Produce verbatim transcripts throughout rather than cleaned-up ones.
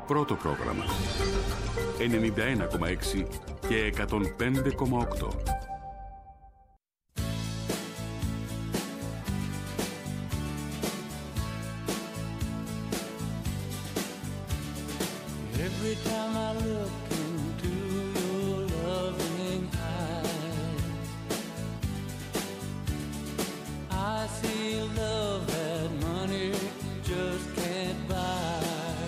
πρώτο πρόγραμμα. ενενήντα ένα κόμμα έξι και εκατόν πέντε κόμμα οκτώ. Every time I look into your loving eyes, I see love that money just can't buy.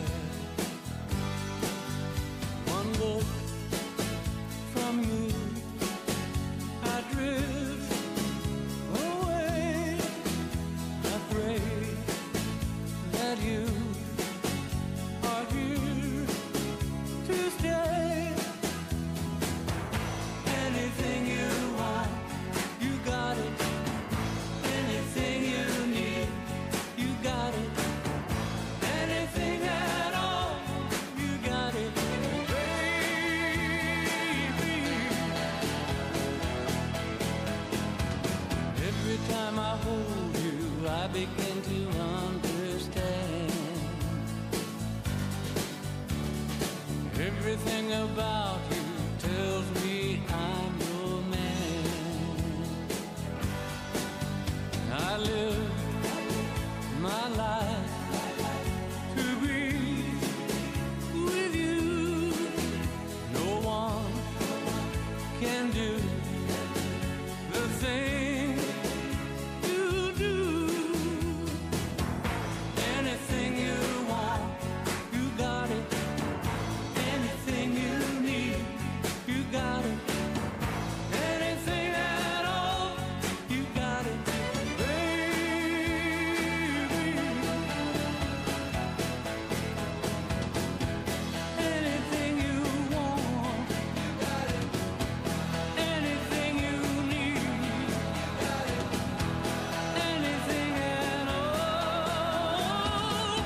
One look from you, I drift away. I pray that you are here to stay. Anything you want, you got it. Anything you need, you got it. Anything at all, you got it, baby. Every time I hold you, I begin to understand. Everything about you tells me I'm your man. I live my life to be with you. No one can do the thing you do. Anything you want, you got it. Anything you need, you got it. Anything at all, you got it, baby. Anything you want, you got it. Anything you need, you got it. Anything at all.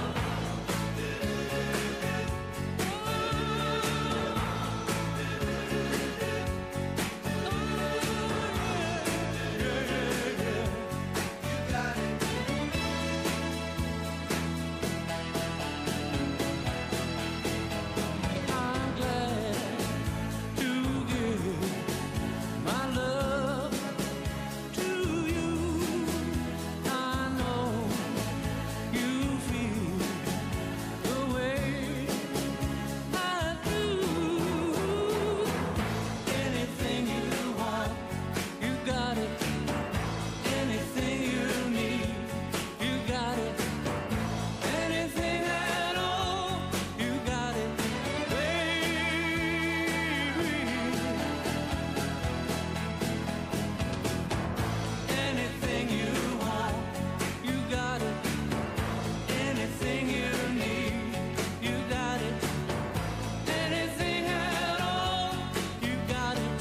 I'm glad to give my love to you. I know you feel the way I do. Anything you want, you got it. Anything you need, you got it. Anything at all, you got it, baby. Anything you want, you got it. Anything you need, you got it. Anything at all, you got it,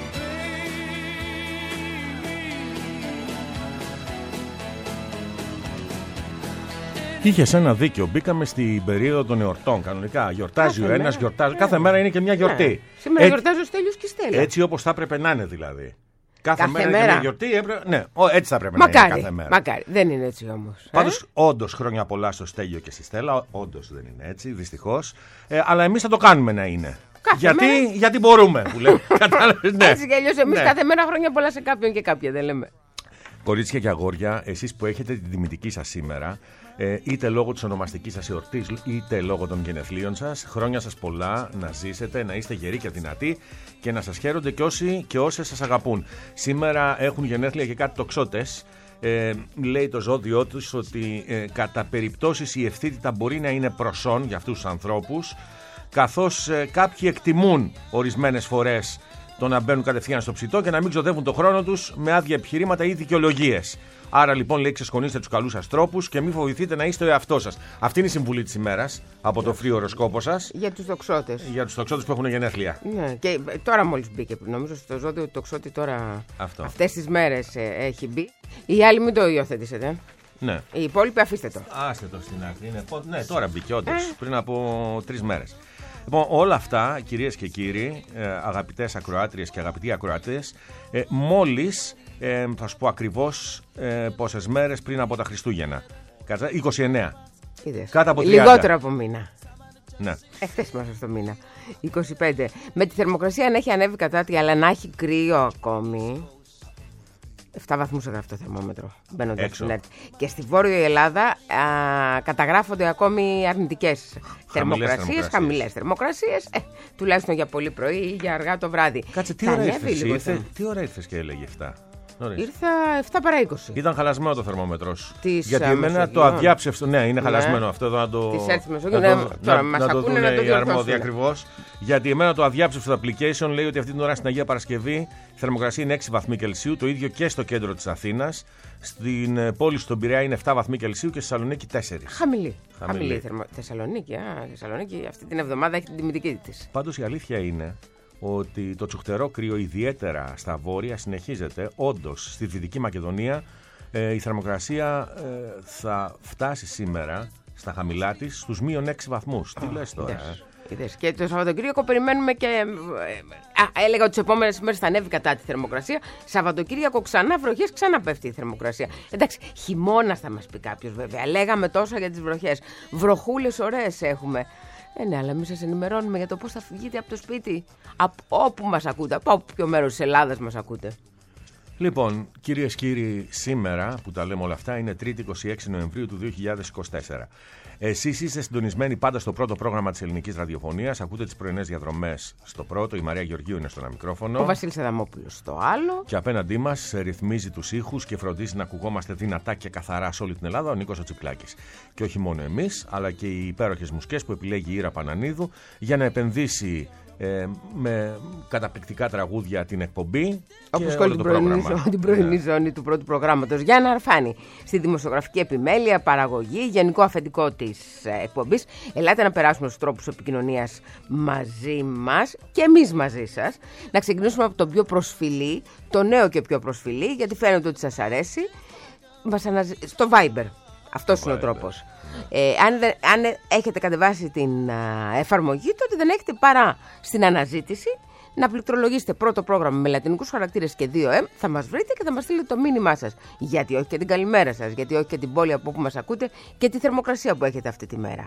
baby. Είχες ένα δίκιο. Μπήκαμε στην περίοδο των εορτών. Κανονικά γιορτάζει Κάθε ο ένας, μέρα. γιορτάζει. Ναι. Κάθε μέρα είναι και μια γιορτή. Ναι. Σήμερα Έτσι- γιορτάζει ο Στέλιος και η Στέλλα. Έτσι όπως θα έπρεπε να είναι δηλαδή. Κάθε, Κάθε μέρα, μέρα. και μια γιορτή έπρεπε. Ναι, ο, έτσι θα έπρεπε να Μακάρι, είναι κάθε μέρα. μακάρι. Δεν είναι έτσι όμως. Πάντως, όντως χρόνια πολλά στο Στέλιο και στη Στέλλα. Όντως δεν είναι έτσι, δυστυχώς. Ε, αλλά εμείς θα το κάνουμε να είναι. Κάθε γιατί, μέρα. γιατί μπορούμε, που λέμε. Κατάλαβες, ναι. Έτσι κι αλλιώς εμείς Ναι. κάθε μέρα χρόνια πολλά σε κάποιον και κάποια δεν λέμε. Κορίτσια και αγόρια, εσείς που έχετε την τιμητική σας σήμερα, ε, είτε λόγω της ονομαστικής σας εορτής, είτε λόγω των γενεθλίων σας, χρόνια σας πολλά, να ζήσετε, να είστε γεροί και δυνατοί και να σας χαίρονται και όσοι και όσες σας αγαπούν. Σήμερα έχουν γενέθλια και κάτι τοξότες. Ε, λέει το ζώδιό τους ότι ε, κατά περιπτώσεις η ευθύτητα μπορεί να είναι προσόν για αυτούς τους ανθρώπους, καθώς ε, κάποιοι εκτιμούν ορισμένες φορές το να μπαίνουν κατευθείαν στο ψητό και να μην ξοδεύουν τον χρόνο τους με άδεια επιχειρήματα ή δικαιολογίες. Άρα λοιπόν λέει ξεσκονίστε τους καλούς σας τρόπους και μην φοβηθείτε να είστε ο εαυτός σας. Αυτή είναι η συμβουλή της ημέρας από το φρύ οροσκόπο σας. Για τους τοξότες. Για τους τοξότες που έχουν γενέθλια. Ναι, και τώρα μόλις μπήκε. Νομίζω στο ζώδιο του τοξότη τώρα Αυτό. αυτές τις μέρες ε, έχει μπει. Οι άλλοι μην το υιοθετήσετε. Ναι. Οι υπόλοιποι αφήστε το. Άστε το στην άκρη. Είναι... Ναι, τώρα μπήκε όντως, ε. πριν από τρεις μέρες. Λοιπόν, όλα αυτά, κυρίες και κύριοι, ε, αγαπητές ακροάτριες και αγαπητοί ακροατές, ε, μόλις, ε, θα σου πω ακριβώς ε, πόσες μέρες πριν από τα Χριστούγεννα. είκοσι εννέα. Είδες. Κάτω από τριάντα. Λιγότερο από μήνα. Ναι. Εχθές είμαστε στο μήνα. είκοσι πέντε. Με τη θερμοκρασία να έχει ανέβει κατά τη, αλλά να έχει κρύο ακόμη. επτά βαθμούς έγραφε το θερμόμετρο. Μπαίνοντας στην έρτη. Και στη Βόρεια Ελλάδα α, καταγράφονται ακόμη αρνητικές θερμοκρασίες, χαμηλές θερμοκρασίες. Ε, τουλάχιστον για πολύ πρωί ή για αργά το βράδυ. Κάτσε, τι ώρα ήρθες, ήρθε, τι ώρα ήρθες και έλεγε εφτά. Νωρίς. Ήρθα επτά παρά είκοσι. Ήταν χαλασμένο το θερμόμετρό σου. Της, γιατί α, εμένα Μεσογείου. το αδιάψευστο. Ναι, είναι Ναι. χαλασμένο αυτό εδώ να το. Της έρθει Μεσογείου, να ναι, το, τώρα να, μας να το ακούνε, δούνε να το οι αρμόδιοι διορθώσουν. ακριβώς. Γιατί εμένα το αδιάψευστο application λέει ότι αυτή την ώρα στην Αγία Παρασκευή η θερμοκρασία είναι έξι βαθμοί Κελσίου. Το ίδιο και στο κέντρο της Αθήνας. Στην πόλη στον Πειραιά είναι επτά βαθμοί Κελσίου και στη Θεσσαλονίκη τέσσερα. Χαμηλή. Χαμηλή. Χαμηλή θερμο... Θεσσαλονίκη, α, Θεσσαλονίκη αυτή την εβδομάδα έχει την τιμητική της. Πάντως η αλήθεια είναι ότι το τσουχτερό κρύο, ιδιαίτερα στα βόρεια, συνεχίζεται. Όντως, στη Δυτική Μακεδονία ε, η θερμοκρασία ε, θα φτάσει σήμερα στα χαμηλά της στους μείον έξι βαθμούς. Τι λες τώρα, ε? Είδες. Και το Σαββατοκύριακο περιμένουμε και. Α, έλεγα ότι τις επόμενες ημέρες θα ανέβει κατά τη θερμοκρασία. Σαββατοκύριακο ξανά βροχές, ξανά πέφτει η θερμοκρασία. Εντάξει, χειμώνας θα μας πει κάποιος βέβαια. Λέγαμε τόσα για τις βροχές. Βροχούλες ωραίες έχουμε. Ε, ναι, αλλά εμείς σας ενημερώνουμε για το πώς θα βγείτε από το σπίτι. Από όπου μας ακούτε, από όποιο μέρος της Ελλάδας μας ακούτε. Λοιπόν, κυρίες και κύριοι, σήμερα που τα λέμε όλα αυτά είναι Τρίτη είκοσι έξι Νοεμβρίου του δύο χιλιάδες είκοσι τέσσερα. Εσείς είστε συντονισμένοι πάντα στο πρώτο πρόγραμμα της ελληνικής ραδιοφωνίας. Ακούτε τις πρωινές διαδρομές στο πρώτο. Η Μαρία Γεωργίου είναι στο ένα μικρόφωνο. Ο Βασίλης Αδαμόπουλος στο άλλο. Και απέναντί μας ρυθμίζει τους ήχους και φροντίζει να ακουγόμαστε δυνατά και καθαρά σε όλη την Ελλάδα ο Νίκος ο Τσιπλάκης. Και όχι μόνο εμείς, αλλά και οι υπέροχες μουσικές που επιλέγει η Ήρα Πανανίδου για να επενδύσει ε, με καταπληκτικά τραγούδια την εκπομπή. Όπως και όλη την πρωινή, ζώνη, την πρωινή yeah. ζώνη του πρώτου προγράμματος. Γιάννα Αρφάνη, στη δημοσιογραφική επιμέλεια, παραγωγή, γενικό αφεντικό της εκπομπής. Ελάτε να περάσουμε στους τρόπους επικοινωνίας μαζί μας και εμείς μαζί σας. Να ξεκινήσουμε από το πιο προσφυλή, το νέο και πιο προσφυλή, γιατί φαίνεται ότι σας αρέσει. Μας αναζη... Στο Viber. Αυτός είναι ο τρόπος. Ε, αν, δεν, αν έχετε κατεβάσει την α, εφαρμογή, τότε δεν έχετε παρά στην αναζήτηση να πληκτρολογήσετε πρώτο πρόγραμμα με λατινικούς χαρακτήρες και δύο εμ, θα μας βρείτε και θα μας στείλετε το μήνυμά σας. Γιατί όχι και την καλημέρα σας, γιατί όχι και την πόλη από όπου μας ακούτε και τη θερμοκρασία που έχετε αυτή τη μέρα.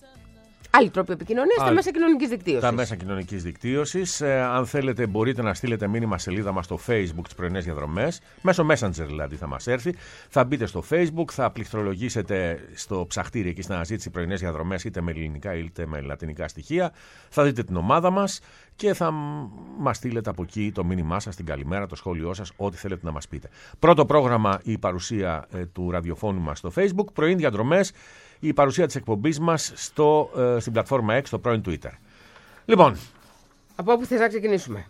Άλλοι τρόποι επικοινωνίας στα μέσα κοινωνικής δικτύωσης. Τα μέσα κοινωνικής δικτύωσης. Ε, αν θέλετε, μπορείτε να στείλετε μήνυμα σελίδα μας στο Facebook τις πρωινές διαδρομές. Μέσω Messenger δηλαδή θα μας έρθει. Θα μπείτε στο Facebook, θα πληκτρολογήσετε στο ψαχτήρι εκεί στην αναζήτηση πρωινές διαδρομές, είτε με ελληνικά είτε με λατινικά στοιχεία. Θα δείτε την ομάδα μας και θα μας στείλετε από εκεί το μήνυμά σας, την καλημέρα, το σχόλιο σας, ό,τι θέλετε να μας πείτε. Πρώτο πρόγραμμα, η παρουσία ε, του ραδιοφώνου μας στο Facebook. Πρωινές διαδρομές. Η παρουσία της εκπομπής μας στο, ε, στην πλατφόρμα X, στο πρώην Twitter. Λοιπόν. Από όπου θες να ξεκινήσουμε.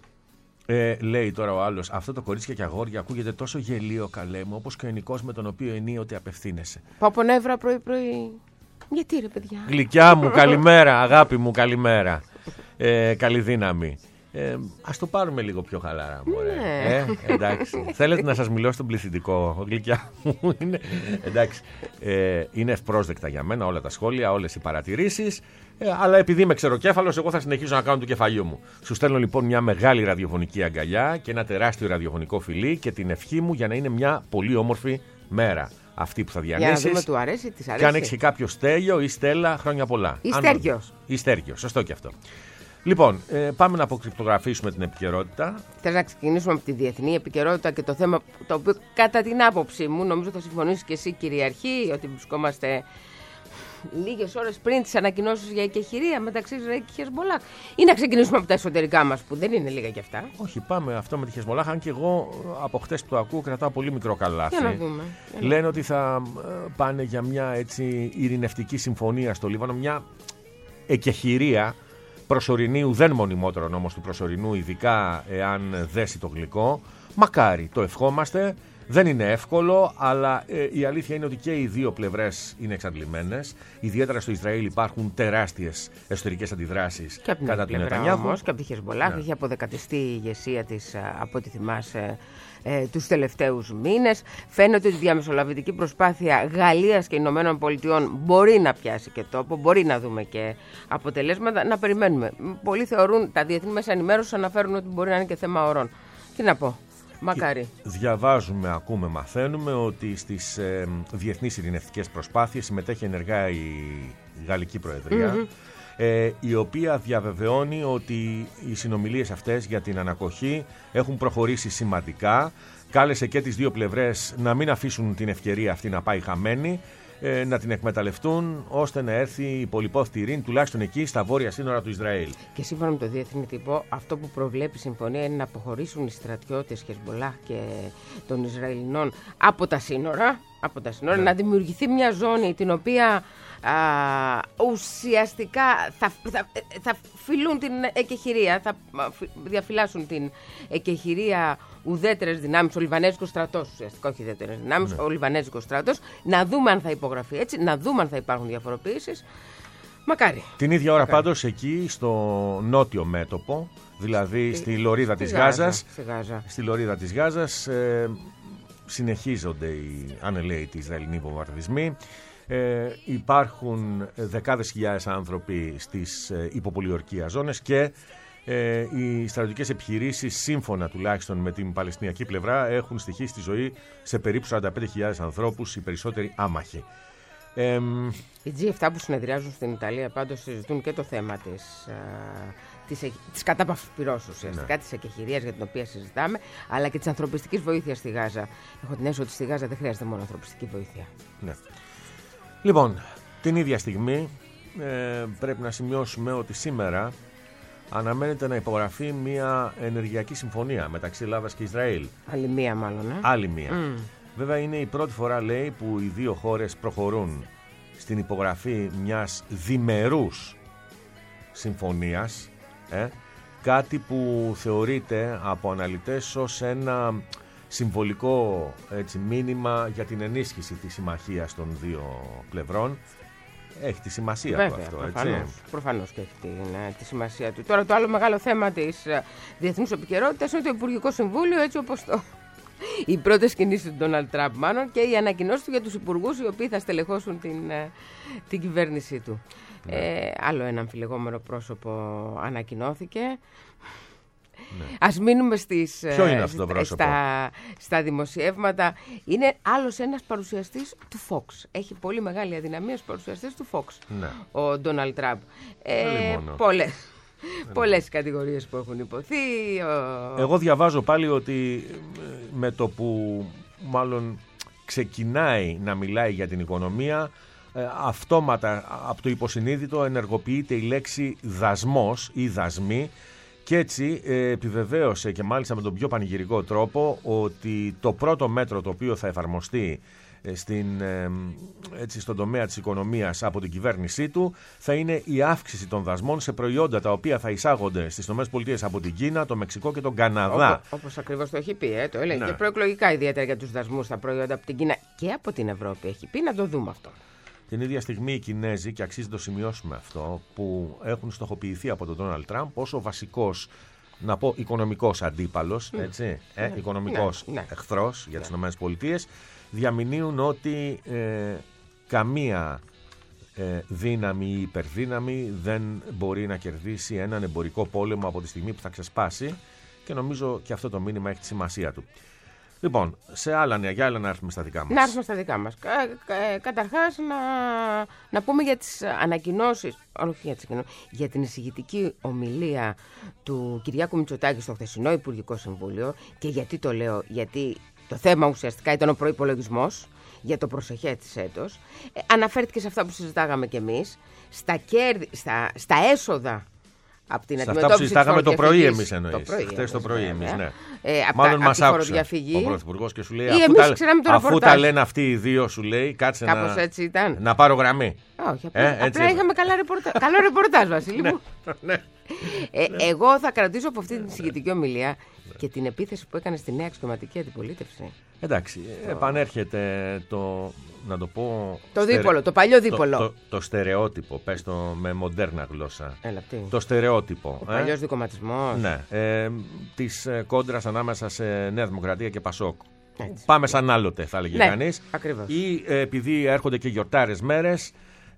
Ε, λέει τώρα ο άλλος, αυτό το κορίτσια και αγόρια ακούγεται τόσο γελίο, καλέ μου, όπως και ο ενικός με τον οποίο ενίοτε απευθύνεσαι. Πάω νεύρα πρωί-πρωί. Γιατί ρε παιδιά. Γλυκιά μου, καλημέρα, αγάπη μου, καλημέρα. Ε, καλή δύναμη. Ε, ας το πάρουμε λίγο πιο χαλαρά, μωρέ. Ναι. Ε, εντάξει. Θέλετε να σας μιλώ στον πληθυντικό, γλυκιά μου. Είναι, εντάξει. Ε, είναι ευπρόσδεκτα για μένα όλα τα σχόλια, όλες οι παρατηρήσεις. Ε, αλλά επειδή είμαι ξεροκέφαλος, εγώ θα συνεχίσω να κάνω του κεφαλιού μου. Σου στέλνω λοιπόν μια μεγάλη ραδιοφωνική αγκαλιά και ένα τεράστιο ραδιοφωνικό φιλί και την ευχή μου για να είναι μια πολύ όμορφη μέρα. Αυτή που θα διανύσεις. Για να δούμε, του αρέσει, της αρέσει. Και αν έχεις και κάποιο Στέλιο ή Στέλλα, χρόνια πολλά. Ή Στέργιος. Ή Στέργιος, σωστό και αυτό. Λοιπόν, ε, πάμε να αποκρυπτογραφήσουμε την επικαιρότητα. Θέλω να ξεκινήσουμε από τη διεθνή επικαιρότητα και το θέμα το οποίο κατά την άποψή μου, νομίζω θα συμφωνήσεις και εσύ κυριαρχεί, ότι βρισκόμαστε λίγες ώρες πριν τις ανακοινώσεις για εκεχηρία μεταξύ Ισραήλ και Χεσμολάχ. Ή να ξεκινήσουμε από τα εσωτερικά μας που δεν είναι λίγα κι αυτά. Όχι, πάμε αυτό με τη Χεσμολάχ, αν και εγώ από χτες που το ακούω κρατάω πολύ μικρό καλάθι. Για να δούμε. Λένε ότι θα πάνε για μια έτσι ειρηνευτική συμφωνία στο Λίβανο, μια εκεχηρία προσωρινή, ουδέν μονιμότερον όμως του προσωρινού, ειδικά εάν δέσει το γλυκό. Μακάρι, το ευχόμαστε. Δεν είναι εύκολο, αλλά ε, η αλήθεια είναι ότι και οι δύο πλευρές είναι εξαντλημένες. Ιδιαίτερα στο Ισραήλ υπάρχουν τεράστιες εσωτερικές αντιδράσεις κατά του Νετανιάχου. Και από τη Χεσμολάχ έχει αποδεκατιστεί η ηγεσία της, από ό,τι θυμάσαι, ε, τους τελευταίους μήνες. Φαίνεται ότι η διαμεσολαβητική προσπάθεια Γαλλίας και Ηνωμένων Πολιτειών μπορεί να πιάσει και τόπο, μπορεί να δούμε και αποτελέσματα. Να περιμένουμε. Πολλοί θεωρούν, τα διεθνή μέσα ενημέρωσης αναφέρουν ότι μπορεί να είναι και θέμα ωρών. Τι να πω. Μακάρι. Διαβάζουμε, ακούμε, μαθαίνουμε ότι στις ε, διεθνείς ειρηνευτικές προσπάθειες συμμετέχει ενεργά η Γαλλική Προεδρία. Mm-hmm. ε, η οποία διαβεβαιώνει ότι οι συνομιλίες αυτές για την ανακοχή έχουν προχωρήσει σημαντικά. Κάλεσε και τις δύο πλευρές να μην αφήσουν την ευκαιρία αυτή να πάει χαμένη, ε, να την εκμεταλλευτούν ώστε να έρθει η πολυπόθητη ειρήνη, τουλάχιστον εκεί στα βόρεια σύνορα του Ισραήλ. Και σύμφωνα με το διεθνή τύπο, αυτό που προβλέπει η συμφωνία είναι να αποχωρήσουν οι στρατιώτες Χεσμολάχ και των Ισραηλινών από τα σύνορα, από τα σύνορα, ναι. Να δημιουργηθεί μια ζώνη την οποία α, ουσιαστικά θα, θα, θα φυλούν την εκεχηρία, θα διαφυλάσσουν την εκεχηρία ουδέτερες δυνάμεις, ο Λιβανέζικος στρατός, ουσιαστικά όχι ουδέτερες δυνάμεις, ναι. Ο Λιβανέζικος στρατός, να δούμε αν θα υπογραφεί έτσι, να δούμε αν θα υπάρχουν διαφοροποιήσεις. Μακάρι. Την ίδια ώρα Μακάρι. πάντως εκεί στο νότιο μέτωπο, δηλαδή στη, στη λωρίδα στη της Γάζα, Γάζας, στη, Γάζα. στη λωρίδα της Γάζας ε, συνεχίζονται οι ανελαίητοι Ισραηλινοί βομβαρδισμοί. Ε, υπάρχουν δεκάδες χιλιάδες άνθρωποι στις ε, υποπολιορκία ζώνες και ε, οι στρατιωτικές επιχειρήσεις, σύμφωνα τουλάχιστον με την Παλαιστινιακή πλευρά, έχουν στοιχήσει στη ζωή σε περίπου σαράντα πέντε χιλιάδες ανθρώπους, οι περισσότεροι άμαχοι. Ε, Οι τζι επτά που συνεδριάζουν στην Ιταλία πάντως συζητούν και το θέμα της, α, της, της κατάπαυσης πυρός ουσιαστικά, ναι. Της εκεχηρίας για την οποία συζητάμε, αλλά και της ανθρωπιστικής βοήθειας στη Γάζα. Έχω την αίσθηση ότι στη Γάζα δεν χρειάζεται μόνο ανθρωπιστική βοήθεια. Ναι. Λοιπόν, την ίδια στιγμή ε, πρέπει να σημειώσουμε ότι σήμερα αναμένεται να υπογραφεί μια ενεργειακή συμφωνία μεταξύ Ελλάδας και Ισραήλ. Άλλη μία μάλλον, ε? Άλλη μία. Mm. Βέβαια είναι η πρώτη φορά, λέει, που οι δύο χώρες προχωρούν στην υπογραφή μιας διμερούς συμφωνίας, ε, κάτι που θεωρείται από αναλυτές ως ένα συμβολικό έτσι, μήνυμα για την ενίσχυση της συμμαχίας των δύο πλευρών. Έχει τη σημασία Βέβαια, του αυτό, προφανώς, έτσι. Προφανώς και έχει τη, ναι, τη σημασία του. Τώρα το άλλο μεγάλο θέμα της uh, διεθνούς επικαιρότητας είναι το Υπουργικό Συμβούλιο, έτσι όπως το... οι πρώτες κινήσεις του Ντόναλντ Τραμπ μάλλον και οι ανακοινώσεις του για τους υπουργούς οι οποίοι θα στελεχώσουν την, uh, την κυβέρνησή του. Ναι. Ε, άλλο ένα αμφιλεγόμενο πρόσωπο ανακοινώθηκε. Ναι. Ας μείνουμε στις, Ποιο είναι αυτό το πρόσωπο? Στα, στα δημοσιεύματα. Είναι άλλος ένας παρουσιαστής του Fox. Έχει πολύ μεγάλη αδυναμία στους παρουσιαστές του Fox, ναι. Ο Ντόναλντ Τραμπ. Ε, πολλές. Πολλές κατηγορίες που έχουν υποθεί. Ο... Εγώ διαβάζω πάλι ότι με το που μάλλον ξεκινάει να μιλάει για την οικονομία, αυτόματα από το υποσυνείδητο ενεργοποιείται η λέξη δασμός ή δασμή. Και έτσι ε, επιβεβαίωσε και μάλιστα με τον πιο πανηγυρικό τρόπο ότι το πρώτο μέτρο το οποίο θα εφαρμοστεί ε, στην, ε, έτσι, στον τομέα της οικονομίας από την κυβέρνησή του θα είναι η αύξηση των δασμών σε προϊόντα τα οποία θα εισάγονται στις ΗΠΑ από την Κίνα, το Μεξικό και τον Καναδά. Όπως, όπως ακριβώς το έχει πει, ε, το έλεγε ναι. Και προεκλογικά ιδιαίτερα για τους δασμούς στα προϊόντα από την Κίνα και από την Ευρώπη έχει πει, να το δούμε αυτό. Την ίδια στιγμή οι Κινέζοι, και αξίζει να το σημειώσουμε αυτό, που έχουν στοχοποιηθεί από τον Ντόναλντ Τραμπ ως ο βασικός, να πω, οικονομικός αντίπαλος, έτσι, ε, ναι, οικονομικός ναι, εχθρός ναι, για τις ναι. ΗΠΑ, διαμηνύουν ότι ε, καμία ε, δύναμη ή υπερδύναμη δεν μπορεί να κερδίσει έναν εμπορικό πόλεμο από τη στιγμή που θα ξεσπάσει και νομίζω και αυτό το μήνυμα έχει τη σημασία του. Λοιπόν, σε άλλα νέα, για άλλα να έρθουμε στα δικά μας. Να έρθουμε στα δικά μας. Κα, κα, καταρχάς, να, να πούμε για τις ανακοινώσεις, όχι για τις ανακοινώσεις, για την εισηγητική ομιλία του Κυριάκου Μητσοτάκη στο χθεσινό Υπουργικό Συμβούλιο. Και γιατί το λέω, γιατί το θέμα ουσιαστικά ήταν ο προϋπολογισμός για το προσεχές έτος. Ε, αναφέρθηκε σε αυτά που συζητάγαμε κι εμείς, στα, κέρδη, στα, στα έσοδα. Από την σε αυτά που συζητάγαμε το πρωί εμείς εννοείς. Χθες το πρωί εμείς, ναι. Ε, Μάλλον μας άκουσε ο Πρωθυπουργός και σου λέει αφού, τα, αφού τα λένε αυτοί οι δύο σου λέει κάτσε κάπως να, έτσι ήταν. να πάρω γραμμή. Όχι, απλά, ε, απλά είχαμε καλά ρεπορτα... καλό ρεπορτάζ Βασίλη μου. ναι, ε, εγώ θα κρατήσω από αυτή την συγκεκριτική ομιλία και την επίθεση που έκανε στη νέα αξιωματική αντιπολίτευση. Εντάξει, το... επανέρχεται το, να το πω... Το στερε... δίπολο, το παλιό δίπολο. Το, το, το στερεότυπο, πες το με μοντέρνα γλώσσα. Έλα, τι. Το στερεότυπο. Ο ε? παλιός δικομματισμός. Ναι, ε, της ε, κόντρας ανάμεσα σε Νέα Δημοκρατία και Πασόκ. Έτσι. Πάμε σαν άλλοτε θα έλεγε ναι, κανείς. Ακριβώς. Ή ε, επειδή έρχονται και γιορτάρες μέρες,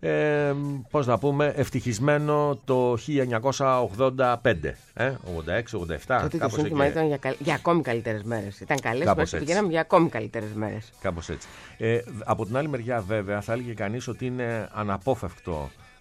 Ε, πώς να πούμε, ευτυχισμένο το χίλια εννιακόσια ογδόντα πέντε, ε, ογδόντα έξι ογδόντα επτά. Τότε το σύνθημα και... ήταν για, καλ... για ακόμη καλύτερες μέρες. Ήταν καλές μέρες, πηγαίναμε για ακόμη καλύτερες μέρες. Κάπως έτσι. Ε, από την άλλη μεριά βέβαια θα έλεγε κανείς ότι είναι αναπόφευκτο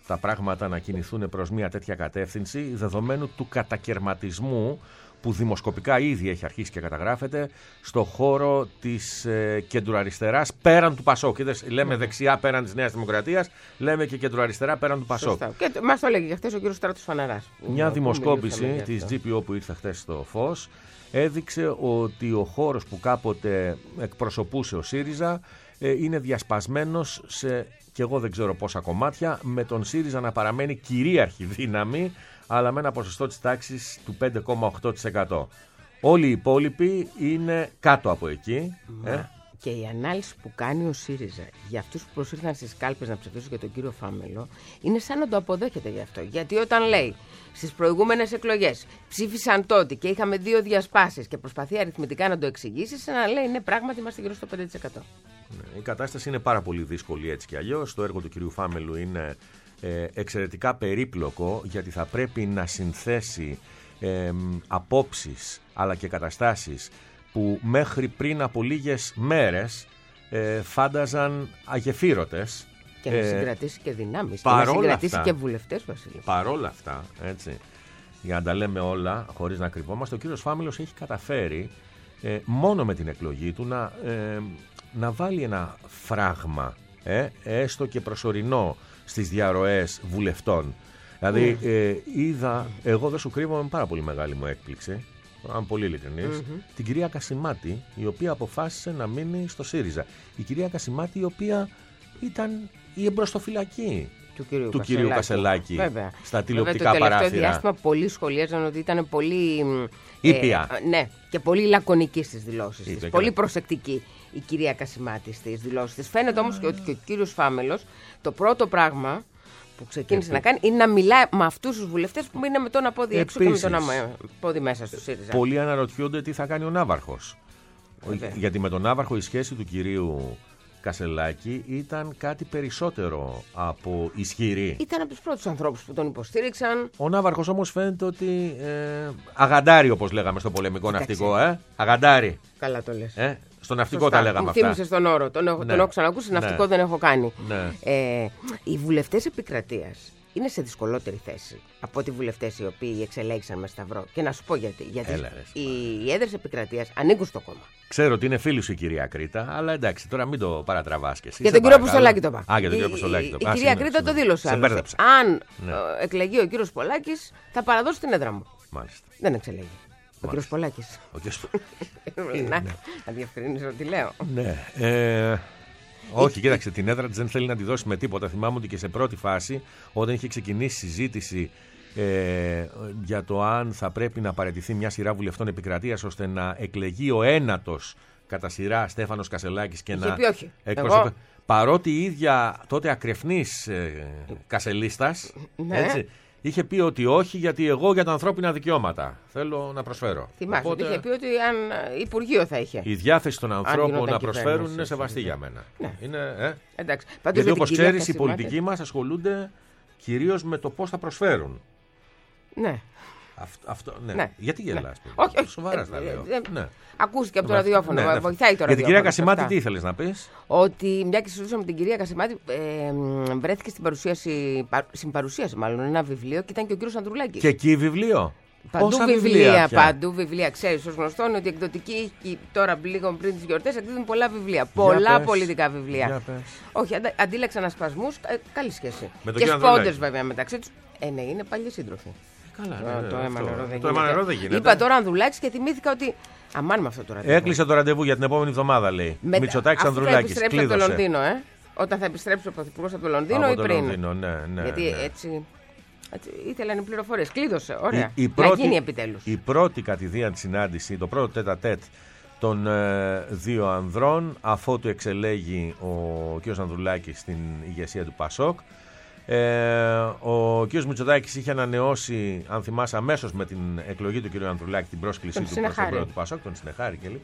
τα πράγματα να κινηθούν προς μια τέτοια κατεύθυνση, δεδομένου του κατακερματισμού που δημοσκοπικά ήδη έχει αρχίσει και καταγράφεται στο χώρο της ε, κεντροαριστεράς πέραν του Πασόκ. Είδες, λέμε δεξιά πέραν της Νέας Δημοκρατίας, λέμε και κεντροαριστερά πέραν του Πασόκ. Σωστά. Και μας το έλεγε και χθες ο κύριος Στράτος Φαναράς. Μια δημοσκόπηση της τζι πι ο που ήρθε χθες στο φως έδειξε ότι ο χώρος που κάποτε εκπροσωπούσε ο ΣΥΡΙΖΑ ε, είναι διασπασμένος σε, και εγώ δεν ξέρω πόσα κομμάτια, με τον ΣΥΡΙΖΑ να παραμένει κυρίαρχη δύναμη, αλλά με ένα ποσοστό της τάξης του πέντε κόμμα οκτώ τοις εκατό. Όλοι οι υπόλοιποι είναι κάτω από εκεί. Ε. Και η ανάλυση που κάνει ο ΣΥΡΙΖΑ για αυτούς που προσήλθαν στις κάλπες να ψηφίσουν για τον κύριο Φάμελο είναι σαν να το αποδέχεται γι' αυτό. Γιατί όταν λέει στις προηγούμενες εκλογές ψήφισαν τότε και είχαμε δύο διασπάσεις και προσπαθεί αριθμητικά να το εξηγήσει, σαν να λέει ναι, πράγματι είμαστε γύρω στο πέντε τοις εκατό. Η κατάσταση είναι πάρα πολύ δύσκολη έτσι κι αλλιώς. Το έργο του κυρίου Φάμελου είναι ε, εξαιρετικά περίπλοκο, γιατί θα πρέπει να συνθέσει ε, απόψεις αλλά και καταστάσεις που μέχρι πριν από λίγες μέρες ε, φάνταζαν αγεφύρωτες. Και να ε, συγκρατήσει και δυνάμεις. Και να συγκρατήσει αυτά, και βουλευτές, Βασίλη. Παρόλα αυτά, έτσι, για να τα λέμε όλα χωρίς να κρυβόμαστε, ο κύριος Φάμελος έχει καταφέρει ε, μόνο με την εκλογή του να, ε, να βάλει ένα φράγμα, ε, έστω και προσωρινό, στις διαρροές βουλευτών. Δηλαδή mm. ε, είδα, εγώ δεν σου κρύβω, με πάρα πολύ μεγάλη μου έκπληξη, αν πολύ ειλικρινής, mm-hmm. την κυρία Κασιμάτη, η οποία αποφάσισε να μείνει στο ΣΥΡΙΖΑ. Η κυρία Κασιμάτη, η οποία ήταν η εμπροστοφυλακή του κυρίου, του κυρίου Κασελάκη, Βέβαια. στα τηλεοπτικά παράθυρα. Το παράθυρα. τελευταίο διάστημα πολλοί σχολίαζαν ότι ήταν πολύ ήπια. Ε, ναι, και πολύ λακωνική στις δηλώσεις της. Ήπια, πολύ και... προσεκτική η κυρία Κασιμάτη στις δηλώσεις της. Φαίνεται όμως και ότι και ο κύριος Φάμελος το πρώτο πράγμα που ξεκίνησε Επί... να κάνει είναι να μιλάει με αυτούς τους βουλευτές που είναι με τον απόδι έξω και με τον απόδι μέσα στο ΣΥΡΙΖΑ. Πολλοί αναρωτιούνται τι θα κάνει ο Ναύαρχος. Βέβαια. Γιατί με τον Ναύαρχο η σχέση του κυρίου Κασελάκη ήταν κάτι περισσότερο από ισχυρή. Ήταν από τους πρώτους ανθρώπους που τον υποστήριξαν. Ο Ναύαρχος όμως φαίνεται ότι ε, αγαντάρει, όπως λέγαμε στο πολεμικό ναυτικό. Ε, αγαντάρει. Καλά το λες. Ε, στο ναυτικό Σωστά. τα λέγαμε Μου αυτά. θύμισες τον όρο. Τον έχω, ναι. τον έχω ξανακούσει, ναι. ναυτικό δεν έχω κάνει. Ναι. Ε, οι βουλευτές επικρατείας είναι σε δυσκολότερη θέση από ότι οι βουλευτές οι οποίοι εξελέγησαν με σταυρό. Και να σου πω γιατί. Γιατί Έλα, οι, οι έδρες επικρατείας ανήκουν στο κόμμα. Ξέρω ότι είναι φίλη σου η κυρία Κρήτα, αλλά εντάξει, τώρα μην το παρατραβάς κι εσύ. Για τον κύριο Αποστολάκη το είπα. Α, για τον κύριο Αποστολάκη το είπα. Η, η, η κυρία Κρήτα το δήλωσε. Αν ναι. εκλεγεί ο κύριος Πολάκης, θα παραδώσει την έδρα μου. Μάλιστα. Δεν εξελέγει. Ο κύριος Πολάκης. Ο κύριος... Να, να διευκρινίσω τι λέω. Ναι. Ε, όχι, κοίταξε, την έδρα της δεν θέλει να τη δώσει με τίποτα. Θυμάμαι ότι και σε πρώτη φάση, όταν είχε ξεκινήσει η συζήτηση ε, για το αν θα πρέπει να παραιτηθεί μια σειρά βουλευτών επικρατείας ώστε να εκλεγεί ο ένατος κατά σειρά Στέφανος Κασελάκης και είχε να πει όχι. εκπροσωπεί. Παρότι η ίδια τότε ακρεφνής ε, κασελίστας, ναι. έτσι, είχε πει ότι όχι, γιατί εγώ για τα ανθρώπινα δικαιώματα θέλω να προσφέρω. Θυμάσαι, Οπότε, είχε πει ότι αν Υπουργείο θα είχε. Η διάθεση των ανθρώπων να προσφέρουν είναι σεβαστή για μένα. Ναι. Είναι, ε? Εντάξει, γιατί όπως ξέρεις, οι πολιτικοί μας ασχολούνται κυρίως με το πώς θα προσφέρουν. Ναι. Αυτό, αυτό, ναι. ναι. Γιατί γελάς, ναι. παιδί? Όχι, όχι. Σοβαρά τα λέω. Ε, ε, ναι. Ακούστηκε από το ραδιόφωνο. Ναι, ναι. Βοηθάει το ραδιόφωνο. Για την κυρία Κασιμάτη, τι ήθελες να πεις? Ότι μια και συζητούσαμε με την κυρία Κασιμάτη, ε, βρέθηκε στην παρουσίαση, στην παρουσίαση μάλλον, ένα βιβλίο και ήταν και ο κύριος Ανδρουλάκης. Και εκεί βιβλίο. Παντού Πόσα βιβλία, βιβλία παντού βιβλία. Ξέρεις, ως γνωστό είναι ότι η εκδοτική τώρα λίγο πριν τις γιορτές εκδίδουν πολλά βιβλία. Πολλά πες. πολιτικά βιβλία. Για πες. Όχι, αντα, αντίλεξαν ασπασμούς, ε, καλή σχέση. Με και σπόντες βέβαια μεταξύ τους. Ε, ναι, είναι παλιοί σύντροφοι. Καλά, το, ναι, το αίμα νερό δεν, το νερό δεν γίνεται. Είπα τώρα Ανδρουλάκης και θυμήθηκα ότι. Αμάν με αυτό το ραντεβού. Έκλεισε το ραντεβού για την επόμενη εβδομάδα, λέει. Με... Μητσοτάκης Ανδρουλάκης. Θα επιστρέψει από το Λονδίνο, ε. Όταν θα επιστρέψει ο Πρωθυπουργός από το Λονδίνο από ή το πριν. Λονδίνο, ναι, ναι, Γιατί ναι. έτσι. Έτσι, ήθελαν οι πληροφορίες. Κλείδωσε. Ωραία. Η, η πρώτη, να γίνει επιτέλους. Η πρώτη κατηδίαν συνάντηση, το πρώτο τέτα-τέτ των ε, δύο ανδρών, αφότου εξελέγει ο κ. Ανδρουλάκης στην ηγεσία του Πασόκ. Ε, ο κ. Μητσοτάκης είχε ανανεώσει, αν θυμάσαι, αμέσως με την εκλογή του κ. Ανδρουλάκη την πρόσκλησή του προς τον του Πασόκ, τον συνεχάρη κλπ.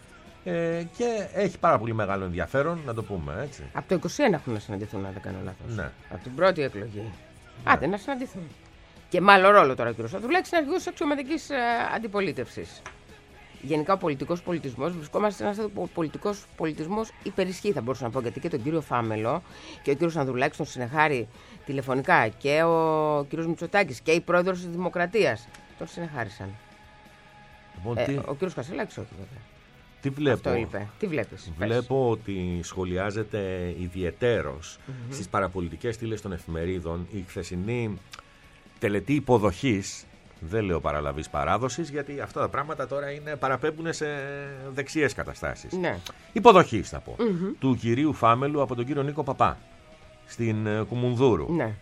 Ε, και έχει πάρα πολύ μεγάλο ενδιαφέρον, να το πούμε έτσι. Από το είκοσι ένα έχουν να συναντηθούν, αν δεν κάνω λάθος. Ναι. Από την πρώτη εκλογή. Ναι. Άντε να συναντηθούν. Και μάλλον ρόλο τώρα ο κ. Ανδρουλάκης είναι αρχηγός της αξιωματικής ε, αντιπολίτευσης. γενικά ο πολιτικός πολιτισμός, βρισκόμαστε σε ένας πολιτικός πολιτισμός υπερισχύ, θα μπορούσα να πω, γιατί και τον κύριο Φάμελο και ο κύριος Ανδρουλάκης τον συνεχάρει τηλεφωνικά και ο κύριος Μητσοτάκης και η πρόεδρος της Δημοκρατίας τον συνεχάρισαν. Λοιπόν, ε, τι... Ο κύριος Κασελάκης όχι βέβαια. Τι βλέπω. Αυτό είπε. Τι βλέπεις? Βλέπω ότι σχολιάζεται ιδιαιτέρως mm-hmm. στις παραπολιτικές στήλες των εφημερίδων η χθεσινή τελετή υποδοχής, δεν λέω παραλαβής παράδοσης, γιατί αυτά τα πράγματα τώρα είναι, παραπέμπουν σε δεξιές καταστάσεις. Ναι. Υποδοχής θα πω, mm-hmm. του κυρίου Φάμελου από τον κύριο Νίκο Παπά στην uh, Κουμουνδούρου. Ναι.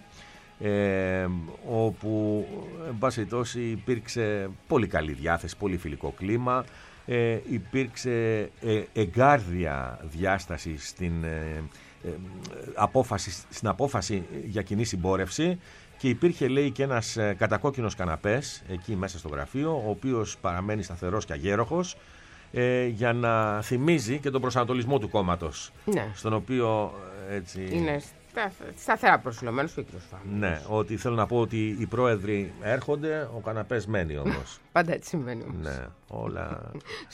Ε, όπου εν πάση περιπτώσει υπήρξε πολύ καλή διάθεση, πολύ φιλικό κλίμα. Ε, υπήρξε ε, εγκάρδια διάσταση στην, ε, ε, απόφαση, στην απόφαση για κοινή συμπόρευση και υπήρχε, λέει, και ένας ε, κατακόκκινος καναπές εκεί μέσα στο γραφείο, ο οποίος παραμένει σταθερός και αγέροχος, ε, για να θυμίζει και τον προσανατολισμό του κόμματος, ναι. στον οποίο έτσι... Είναι σταθερά προσιλωμένος και ο κύριος Φάμελος. Ναι, ότι θέλω να πω ότι οι πρόεδροι έρχονται, ο καναπές μένει όμως. Πάντα έτσι συμβαίνει όμως. Ναι, όλα...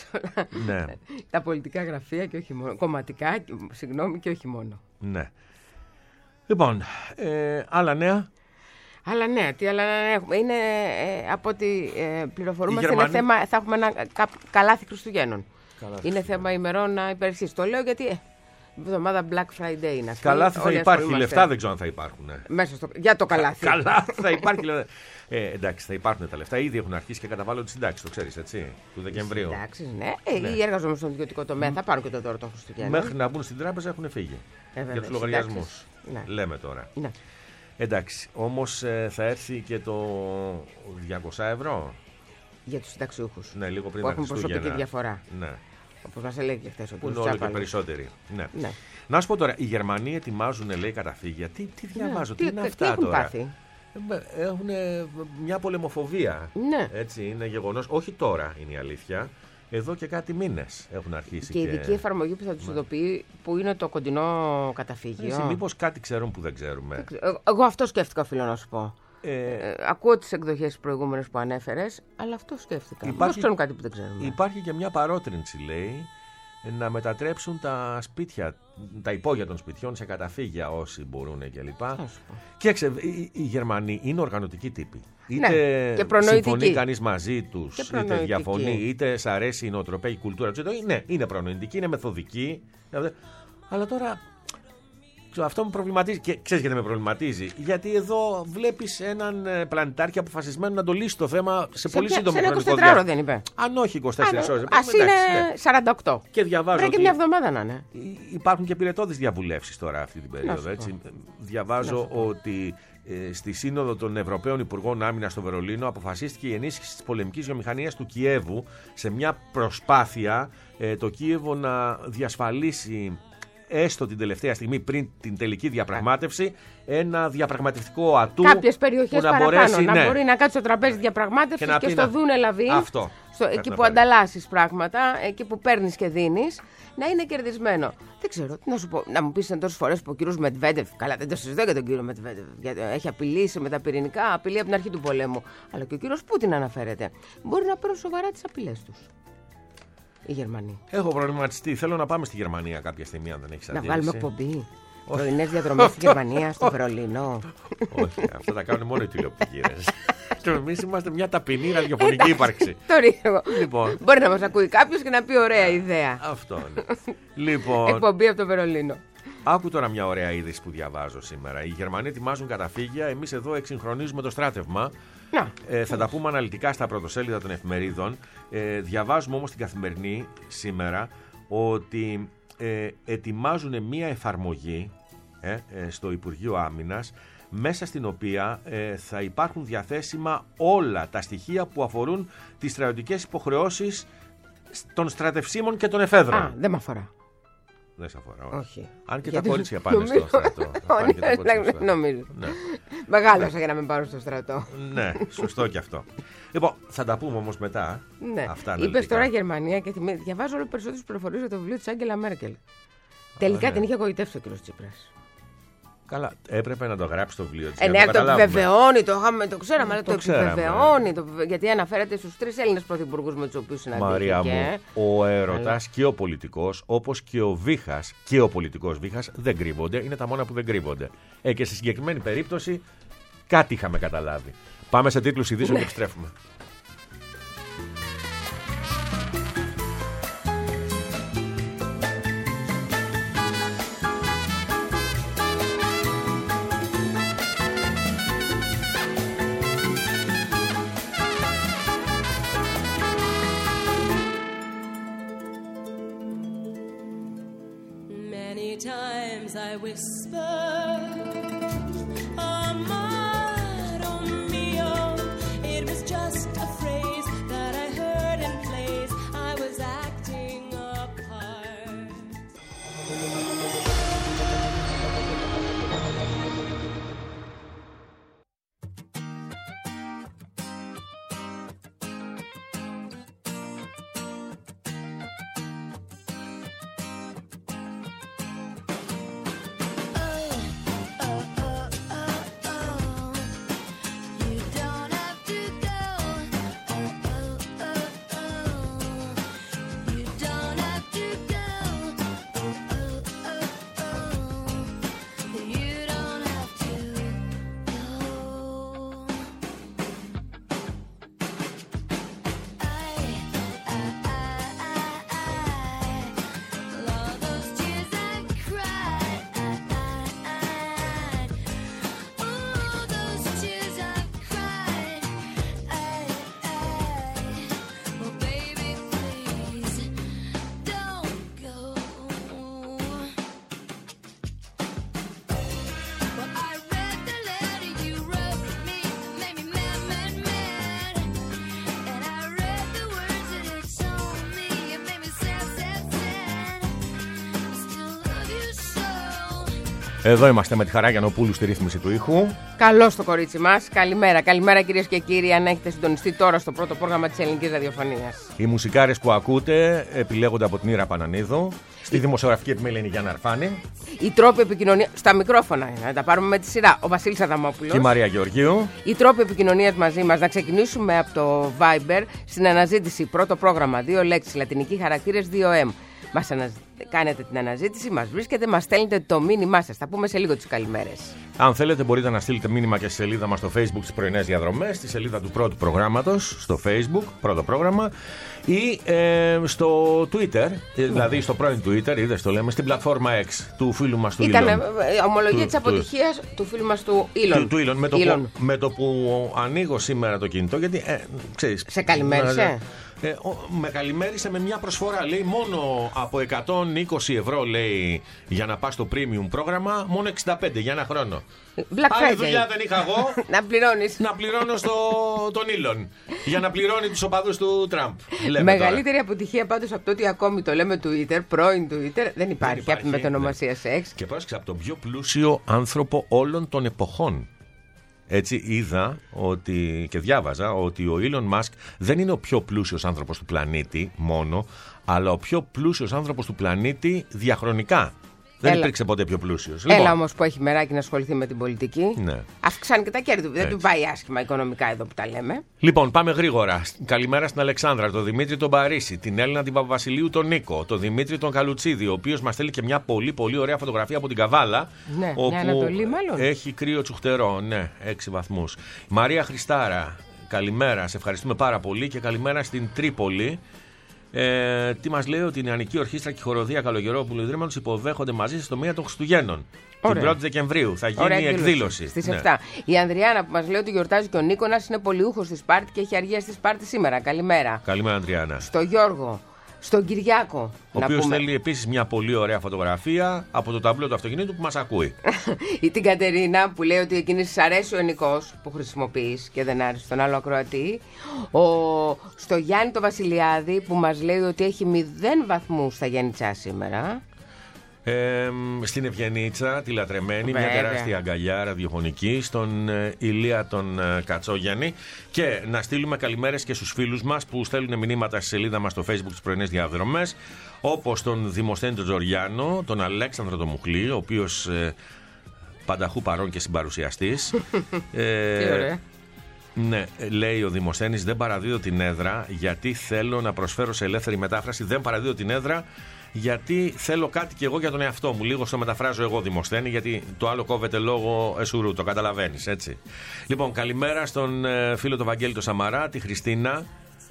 ναι. Τα πολιτικά γραφεία και όχι μόνο, κομματικά, συγγνώμη, και όχι μόνο. Ναι. Λοιπόν, ε, άλλα νέα. Αλλά ναι, τι άλλα νέα έχουμε. Είναι, ε, από ό,τι ε, πληροφορούμαστε, είναι Γερμανοί... θέμα, θα έχουμε ένα κα, καλάθι Χριστουγέννων. Καλάθι είναι θέμα ημερών να υπερσύσει. Το λέω γιατί... Ε, η εβδομάδα Black Friday είναι αυτή. Καλάθι θα υπάρχει, λεφτά δεν ξέρω αν θα υπάρχουν. Μέσα στο... Για το καλάθι. Καλάθι θα υπάρχει. ε, εντάξει, θα υπάρχουν τα λεφτά. Ήδη έχουν αρχίσει και καταβάλλονται τις συντάξεις, το ξέρεις, έτσι, του Δεκεμβρίου. Συντάξεις, ναι. Ε, ναι. Οι εργαζόμενοι στον ιδιωτικό τομέα θα πάρουν και το δώρο των Χριστουγέννων. Μέχρι να μπουν στην τράπεζα έχουν φύγει. Ε, για τους λογαριασμούς. Ναι. Λέμε τώρα. Ναι. Εντάξει, όμως ε, θα έρθει και το διακόσια ευρώ. Για τους συνταξιούχους. Ναι, λίγο πριν που τα έχουν προσωπική διαφορά. Ναι. Όπως μας έλεγε και χθες ο κ. Που είναι όλο και περισσότεροι. Ναι. Ναι. Να σου πω τώρα, οι Γερμανοί ετοιμάζουν, λέει, καταφύγια. Τι, τι διαβάζω, ναι. τι, τι είναι αυτά τι τώρα. Πάθει? Έχουν μια πολεμοφοβία. Ναι. Έτσι, είναι γεγονός. Όχι τώρα είναι η αλήθεια. Εδώ και κάτι μήνες έχουν αρχίσει. Και η ειδική εφαρμογή που θα τους ειδοποιεί, που είναι το κοντινό καταφύγιο. Εσύ, μήπως κάτι ξέρουν που δεν ξέρουμε. Εγώ αυτό σκέφτηκα, οφείλω να σου πω. Ε, ε, ακούω τις εκδοχές προηγούμενες που ανέφερες, αλλά αυτό σκέφτηκα. Υπάρχει, ξέρουν κάτι που δεν ξέρουμε. Υπάρχει και μια παρότρινση, λέει, να μετατρέψουν τα σπίτια, τα υπόγεια των σπιτιών σε καταφύγια όσοι μπορούν κλπ. Και ξε, οι, οι Γερμανοί είναι οργανωτικοί τύποι. Είτε ναι, συμφωνεί κανείς μαζί τους, είτε διαφωνεί, είτε σ' αρέσει η νοοτροπία, η κουλτούρα τους. Ναι, είναι προνοητικοί, είναι μεθοδικοί. Αλλά τώρα... Αυτό με προβληματίζει. Και ξέρεις γιατί με προβληματίζει? Γιατί εδώ βλέπεις έναν πλανητάρχη αποφασισμένο να το λύσει το θέμα σε, σε πολύ ποια, σύντομο χρονικό διάστημα. είκοσι τέσσερα ώρες δεν είπε? Αν όχι είκοσι τέσσερις ώρες. Ας είναι ναι. σαράντα οκτώ. Και διαβάζω. Πρέπει και μια εβδομάδα να είναι. Υπάρχουν και πυρετώδεις διαβουλεύσεις τώρα αυτή την περίοδο. Έτσι. Διαβάζω ότι ε, στη Σύνοδο των Ευρωπαίων Υπουργών Άμυνας στο Βερολίνο αποφασίστηκε η ενίσχυση της πολεμικής βιομηχανίας του Κιέβου σε μια προσπάθεια ε, το Κίεβο να διασφαλίσει, έστω την τελευταία στιγμή πριν την τελική διαπραγμάτευση, ένα διαπραγματευτικό ατού. Κάποιες περιοχές να παραπάνω, μπορέσει, να ναι, μπορεί να κάτσει στο τραπέζι διαπραγμάτευσης και, και στο δούνε λαβή, αυτό, στο, εκεί που ανταλλάσσεις πράγματα, εκεί που παίρνεις και δίνεις, να είναι κερδισμένο. Δεν ξέρω, τι να σου πω. Να μου πεις τόσες φορές που ο κύριος Μετβέντεφ, καλά, δεν το συζητώ για τον κύριο Μετβέντεφ, γιατί έχει απειλήσει με τα πυρηνικά, απειλεί από την αρχή του πολέμου. Αλλά και ο κύριος Πούτιν αναφέρεται. Μπορεί να παίρνουν σοβαρά τις απειλές τους οι Γερμανοί. Έχω προβληματιστεί. Θέλω να πάμε στη Γερμανία κάποια στιγμή, αν δεν έχει αντίληψη. Να βγάλουμε εκπομπή. Πρωινές διαδρομές στη Γερμανία, στο Βερολίνο. Όχι, αυτά τα κάνουν μόνο οι τηλεοπτικοί. Εμείς είμαστε μια ταπεινή ραδιοφωνική ύπαρξη. Το ρίχνω. Λοιπόν. Μπορεί να μας ακούει κάποιος και να πει ωραία ιδέα. Αυτό είναι. Λοιπόν, εκπομπή από το Βερολίνο. Άκου τώρα μια ωραία είδηση που διαβάζω σήμερα. Οι Γερμανοί ετοιμάζουν καταφύγια. Εμείς εδώ εξυγχρονίζουμε το στράτευμα. Να. Ε, θα τα πούμε αναλυτικά στα πρωτοσέλιδα των εφημερίδων. Ε, διαβάζουμε όμως στην Καθημερινή σήμερα ότι ε, ετοιμάζουν μια εφαρμογή ε, ε, στο Υπουργείο Άμυνας, μέσα στην οποία ε, θα υπάρχουν διαθέσιμα όλα τα στοιχεία που αφορούν τις στρατιωτικές υποχρεώσεις των στρατευσίμων και των εφέδρων. Α, δεν με αφορά. Δεν σε αφορά. Όχι. Αν και τα κόριτσια πάνε στο στρατό. Νομίζω. Μεγάλωσα για να μην πάρω στο στρατό. Ναι, σωστό και αυτό. Λοιπόν, θα τα πούμε όμως μετά. Ναι. Είπες τώρα Γερμανία και διαβάζω όλο περισσότερες πληροφορίες για το βιβλίο της Άγγελα Μέρκελ. Τελικά την είχε εγωιτεύσει ο κ. Τσίπρας. Καλά, έπρεπε να το γράψει το βιβλίο της. Ε, ναι, το επιβεβαιώνει, το, το ξέραμε, αλλά το, το επιβεβαιώνει. Το, γιατί αναφέρεται στους τρεις Έλληνες πρωθυπουργούς με τους οποίους συναντήθηκε. Μαρία μου, ο έρωτας και ο πολιτικός, όπως και ο βήχας και ο πολιτικός βήχας, δεν κρύβονται. Είναι τα μόνα που δεν κρύβονται. Ε, και στη συγκεκριμένη περίπτωση κάτι είχαμε καταλάβει. Πάμε σε τίτλους ειδήσεων και επιστρέφουμε. I whisper, Amado mio. It was just a phrase that I heard in plays. I was acting a part. Εδώ είμαστε με τη Χαρά Γιαννοπούλου στη ρύθμιση του ήχου. Καλώς το κορίτσι μας. Καλημέρα. Καλημέρα κυρίες και κύριοι, αν έχετε συντονιστεί τώρα στο πρώτο πρόγραμμα της ελληνικής ραδιοφωνίας. Οι μουσικάρες που ακούτε επιλέγονται από την Ήρα Πανανίδου. Στη δημοσιογραφική επιμέλεια είναι η Γιάννα Αρφάνη. Οι τρόποι επικοινωνία. Στα μικρόφωνα, να τα πάρουμε με τη σειρά. Ο Βασίλης Αδαμόπουλος. Και η Μαρία Γεωργίου. Οι τρόποι επικοινωνίας μαζί μας. Να ξεκινήσουμε από το Viber στην αναζήτηση. Πρώτο πρόγραμμα, δύο λέξεις, λατινικοί χαρακτήρες, δύο εμ. Μας ανα... κάνετε την αναζήτηση, μας βρίσκετε, μας στέλνετε το μήνυμά σας. Θα πούμε σε λίγο τις καλημέρες. Αν θέλετε μπορείτε να στείλετε μήνυμα και στη σελίδα μας στο Facebook τις πρωινές διαδρομές, στη σελίδα του πρώτου προγράμματος, στο Facebook, πρώτο πρόγραμμα, ή ε, στο Twitter, δηλαδή στο πρώην Twitter, είδες το λέμε, στην πλατφόρμα X του φίλου μας του Elon. Ήταν ομολογία της αποτυχίας του, του φίλου μας του Elon. Του, του Elon. Με, το Elon. Που, με το που ανοίγω σήμερα το κινητό, γιατί ε, ξέρεις... Σε καλημέρισε. Ε, ο, με καλημέρισε με μια προσφορά. Λέει μόνο από εκατόν είκοσι ευρώ, λέει, για να πας στο premium πρόγραμμα, μόνο εξήντα πέντε για ένα χρόνο. Άλλη δουλειά δεν είχα εγώ. Να πληρώνεις. Να πληρώνω στο, τον Elon για να πληρώνει τους οπαδούς του Τραμπ. Μεγαλύτερη τώρα αποτυχία πάντως από το ότι ακόμη το λέμε Twitter, πρώην Twitter, δεν υπάρχει, υπάρχει με την ονομασία σεξ. Και πρόσεξε, από τον πιο πλούσιο άνθρωπο όλων των εποχών. Έτσι είδα ότι, και διάβαζα ότι ο Elon Musk δεν είναι ο πιο πλούσιος άνθρωπος του πλανήτη μόνο, αλλά ο πιο πλούσιος άνθρωπος του πλανήτη διαχρονικά. Δεν Έλα. υπήρξε ποτέ πιο πλούσιος. Έλα λοιπόν. Όμως που έχει μεράκι να ασχοληθεί με την πολιτική. Ναι. Αυξάνει και τα κέρδη του. Δεν του πάει άσχημα οικονομικά εδώ που τα λέμε. Λοιπόν, πάμε γρήγορα. Καλημέρα στην Αλεξάνδρα, τον Δημήτρη τον Παρίσι, την Έλληνα την Παπαβασιλείου τον Νίκο, τον Δημήτρη τον Καλουτσίδη, ο οποίος μας στέλνει και μια πολύ πολύ ωραία φωτογραφία από την Καβάλα. Ναι, όπου μια Ανατολή μάλλον. Έχει κρύο τσουχτερό, ναι, έξι βαθμούς. Μαρία Χριστάρα, καλημέρα, σε ευχαριστούμε πάρα πολύ και καλημέρα στην Τρίπολη. Ε, τι μας λέει, ότι η Νεανική Ορχήστρα και η Χοροδία Καλογερόπουλου Ιδρύματος υποδέχονται μαζί στο μία των Χριστουγέννων. Ωραία. Την πρώτη Δεκεμβρίου θα γίνει η εκδήλωση. Στις ναι. επτά. Η Ανδριάνα που μας λέει ότι γιορτάζει και ο Νίκονας είναι πολιούχος στη Σπάρτη και έχει αργία στη Σπάρτη σήμερα. Καλημέρα. Καλημέρα, Ανδριάνα. Στο Γιώργο. Στον Κυριάκο. Ο οποίος θέλει επίσης μια πολύ ωραία φωτογραφία από το ταμπλό του αυτοκινήτου που μας ακούει. Ή την Κατερίνα που λέει ότι εκείνη της αρέσει ο ενικός που χρησιμοποιείς και δεν άρεσε τον άλλο ακροατή. Ο... Στο Γιάννη το Βασιλιάδη που μας λέει ότι έχει μηδέν βαθμούς στα Γιάννητσά σήμερα. Ε, στην Ευγενίτσα, τη λατρεμένη, Βέβαια. μια τεράστια αγκαλιά ραδιοφωνική, στον ε, Ηλία τον ε, Κατσόγιαννη. Και να στείλουμε καλημέρες και στους φίλους μας που στέλνουν μηνύματα στη σελίδα μας στο Facebook τις πρωινές διαδρομές, όπως τον Δημοσθένη τον Τζοριάνο, τον Αλέξανδρο τον Μουχλή, ο οποίος ε, πανταχού παρών και συμπαρουσιαστής. ε, Τι ωραία. Ναι, λέει ο Δημοσθένης, δεν παραδίδω την έδρα γιατί θέλω να προσφέρω σε ελεύθερη μετάφραση. Δεν παραδίδω την έδρα γιατί θέλω κάτι κι εγώ για τον εαυτό μου. Λίγο στο μεταφράζω εγώ, Δημοσθένη, γιατί το άλλο κόβεται λόγω εσουρού. Το καταλαβαίνεις, έτσι. Λοιπόν, καλημέρα στον ε, φίλο του Βαγγέλη το Σαμαρά, τη Χριστίνα.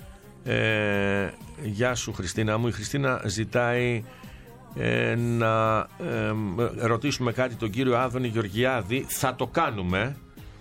Ε, γεια σου, Χριστίνα μου. Η Χριστίνα ζητάει ε, να ε, ρωτήσουμε κάτι τον κύριο Άδωνη Γεωργιάδη. Θα το κάνουμε.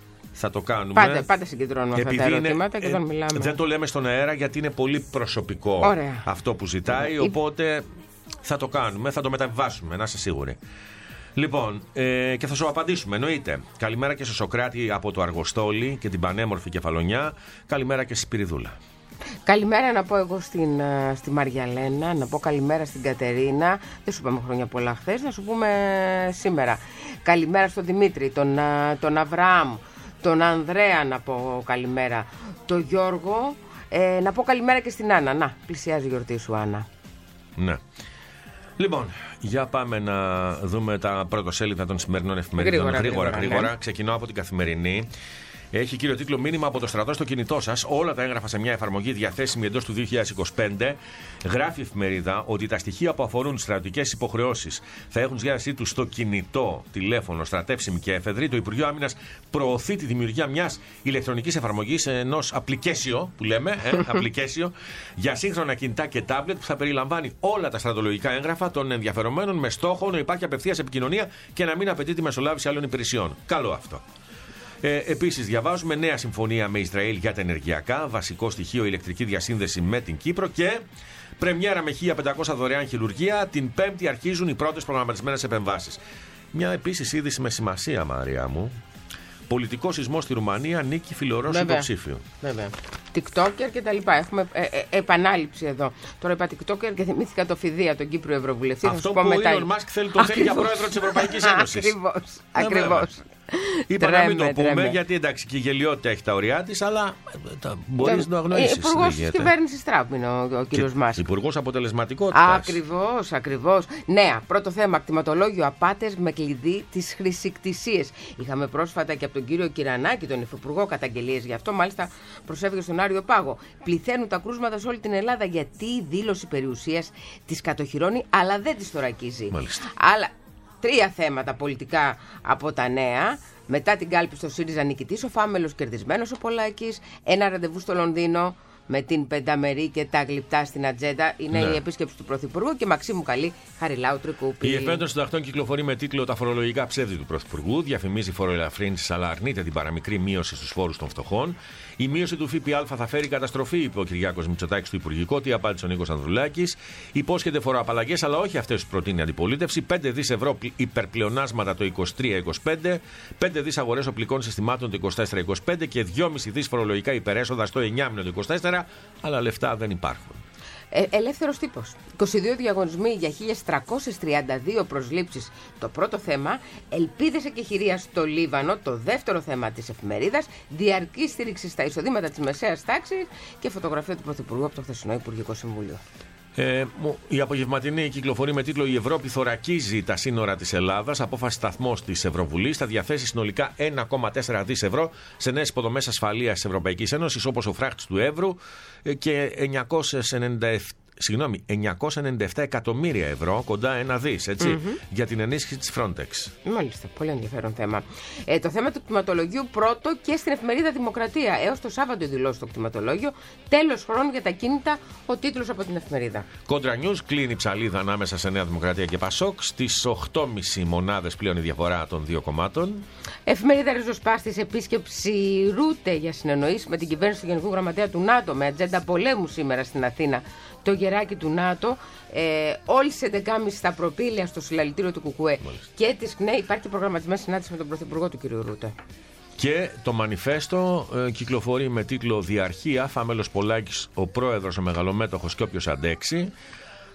Θα το κάνουμε. Πάντα, πάντα συγκεντρώνουμε αυτά τα ερωτήματα είναι, και όταν μιλάμε. Δεν το λέμε στον αέρα γιατί είναι πολύ προσωπικό. Ωραία. Αυτό που ζητάει. Ωραία. Οπότε θα το κάνουμε, θα το μεταβιβάσουμε, να είστε σίγουροι. Λοιπόν, ε, και θα σου απαντήσουμε, εννοείται. Καλημέρα και στο Σοκράτη από το Αργοστόλι και την πανέμορφη Κεφαλονιά. Καλημέρα και στη Σπυριδούλα. Καλημέρα να πω εγώ στην, στη Μαριαλένα, να πω καλημέρα στην Κατερίνα. Δεν σου είπαμε χρόνια πολλά χθες, να σου πούμε σήμερα. Καλημέρα στον Δημήτρη, τον, τον Αβραάμ, τον Ανδρέα να πω καλημέρα, τον Γιώργο. Ε, να πω καλημέρα και στην Άννα. Να, πλησιάζει η γιορτή σου, Άννα. Ναι. Λοιπόν, για πάμε να δούμε τα πρωτοσέλιδα των σημερινών εφημερίδων. Γρήγορα, γρήγορα, γρήγορα, γρήγορα. ναι. Ξεκινώ από την Καθημερινή. Έχει κύριο τίτλο «Μήνυμα από το στρατό στο κινητό σας». Όλα τα έγγραφα σε μια εφαρμογή διαθέσιμη εντός του δύο χιλιάδες είκοσι πέντε. Γράφει η εφημερίδα ότι τα στοιχεία που αφορούν στρατιωτικές υποχρεώσεις θα έχουν διάθεσή τους στο κινητό, τηλέφωνο, στρατεύσιμη και έφεδρη. Το Υπουργείο Άμυνας προωθεί τη δημιουργία μιας ηλεκτρονικής εφαρμογής, ενός application, που λέμε, ε, application, για σύγχρονα κινητά και τάμπλετ που θα περιλαμβάνει όλα τα στρατολογικά έγγραφα των ενδιαφερομένων με στόχο να υπάρχει απευθείας επικοινωνία και να μην απαιτεί τη μεσολάβηση άλλων υπηρεσιών. Καλό αυτό. Ε, επίσης, διαβάζουμε νέα συμφωνία με Ισραήλ για τα ενεργειακά, βασικό στοιχείο ηλεκτρική διασύνδεση με την Κύπρο και πρεμιέρα με χίλια πεντακόσια δωρεάν χειρουργία. Την Πέμπτη αρχίζουν οι πρώτες προγραμματισμένες επεμβάσεις. Μια επίσης είδηση με σημασία, Μαρία μου. Πολιτικό σεισμό στη Ρουμανία, νίκη φιλορώσου υποψήφιου. Βέβαια. TikToker και τα λοιπά. Έχουμε ε, ε, επανάληψη εδώ. Τώρα είπα TikToker και θυμήθηκα το Φιδία, τον Κύπριο Ευρωβουλευτή. Αυτό που ο Elon Musk θέλει, τον θέλει για πρόεδρο της Ευρωπαϊκής Ένωσης. Ακριβώς. Ακριβώς. Είπα να μην το πούμε, γιατί εντάξει και η γελιότητα έχει τα ωριά της, αλλά μπορείς να το αγνοήσεις. Υπουργός της κυβέρνησης Τραμπ είναι ο, ο κύριος Μάσκ. Υπουργός αποτελεσματικότητας. Ακριβώς, ακριβώς. Νέα, πρώτο θέμα, κτηματολόγιο απάτες με κλειδί τις χρησικτησίες. Είχαμε πρόσφατα και από τον κύριο Κυρανάκη, τον υφυπουργό, καταγγελίες γι' αυτό. Μάλιστα προσέφηκε στον Άριο Πάγο. Πληθαίνουν τα κρούσματα σε όλη την Ελλάδα γιατί η δήλωση περιουσίας τις κατοχυρώνει, αλλά δεν τις θωρακίζει. Μάλιστα. Αλλά τρία θέματα πολιτικά από τα νέα. Μετά την κάλπη στο ΣΥΡΙΖΑ νικητής, ο Φάμελος κερδισμένος ο Πολάκης. Ένα ραντεβού στο Λονδίνο με την πενταμερή και τα γλυπτά στην ατζέντα. Είναι ναι. η επίσκεψη του Πρωθυπουργού και Μαξίμου Καλή, Χαριλάου Τρικούπη. Η εφέτο των συντακτών κυκλοφορεί με τίτλο «Τα φορολογικά ψεύδι του Πρωθυπουργού». Διαφημίζει φοροελαφρύνσεις, αλλά αρνείται την παραμικρή μείωση στους φόρους των φτωχών. Η μείωση του ΦΠΑ θα φέρει καταστροφή, είπε ο Κυριάκος Μητσοτάκης στο Υπουργικό. Τι απάντησε ο Νίκος Ανδρουλάκης. Υπόσχεται φοροαπαλλαγές, αλλά όχι αυτές που προτείνει η αντιπολίτευση. πέντε δις ευρώ υπερπλεονάσματα το είκοσι τρία είκοσι πέντε, πέντε δις αγορές οπλικών συστημάτων το είκοσι τέσσερα είκοσι πέντε και δυόμισι δις φορολογικά υπερέσοδα στο εννιάμηνο το είκοσι τέσσερα, αλλά λεφτά δεν υπάρχουν. Ε, ελεύθερος τύπος. είκοσι δύο διαγωνισμοί για χίλιες τριακόσιες τριάντα δύο προσλήψεις. Το πρώτο θέμα. Ελπίδες εκεχηρία στο Λίβανο. Το δεύτερο θέμα της εφημερίδας. Διαρκή στήριξη στα εισοδήματα της μεσαίας τάξης. Και φωτογραφία του Πρωθυπουργού από το χθεσινό Υπουργικό Συμβούλιο. Ε, η απογευματινή κυκλοφορεί με τίτλο «Η Ευρώπη θωρακίζει τα σύνορα της Ελλάδας». Απόφαση σταθμός της Ευρωβουλής. Θα διαθέσει συνολικά ένα κόμμα τέσσερα δις ευρώ σε νέες υποδομές ασφαλείας της Ευρωπαϊκής Ένωσης, όπως ο φράχτης του Εύρου και εννιακόσια ενενήντα επτά. Συγγνώμη, εννιακόσια ενενήντα επτά εκατομμύρια ευρώ, κοντά ένα δις, έτσι, mm-hmm. για την ενίσχυση της Frontex. Μάλιστα, πολύ ενδιαφέρον θέμα. Ε, το θέμα του κτηματολογίου πρώτο και στην εφημερίδα Δημοκρατία. Έως το Σάββατο δηλώσει το κτηματολόγιο. Τέλος χρόνου για τα κίνητα, ο τίτλος από την εφημερίδα. Κόντρα News κλείνει ψαλίδα ανάμεσα σε Νέα Δημοκρατία και Πασόκ. Στις οκτώ κόμμα πέντε μονάδες πλέον η διαφορά των δύο κομμάτων. Εφημερίδα Ριζοσπάστης, επίσκεψη Ρούτε για συνεννοήσεις με την κυβέρνηση του Γενικού Γραμματέα του ΝΑΤΟ με ατζέντα πολέμου σήμερα στην Αθήνα. Το γεράκι του ΝΑΤΟ, ε, όλη τις έντεκα και μισή στα προπήλαια στο συλλαλητήριο του Κουκουέ. Μάλιστα. Και της ΚΝΕ υπάρχει προγραμματισμένη συνάντηση με τον Πρωθυπουργό του κ. Ρούτε. Και το μανιφέστο ε, κυκλοφορεί με τίτλο «Διαρχία, Φάμελος Πολάκης, ο πρόεδρος, ο μεγαλομέτωχος και όποιος αντέξει».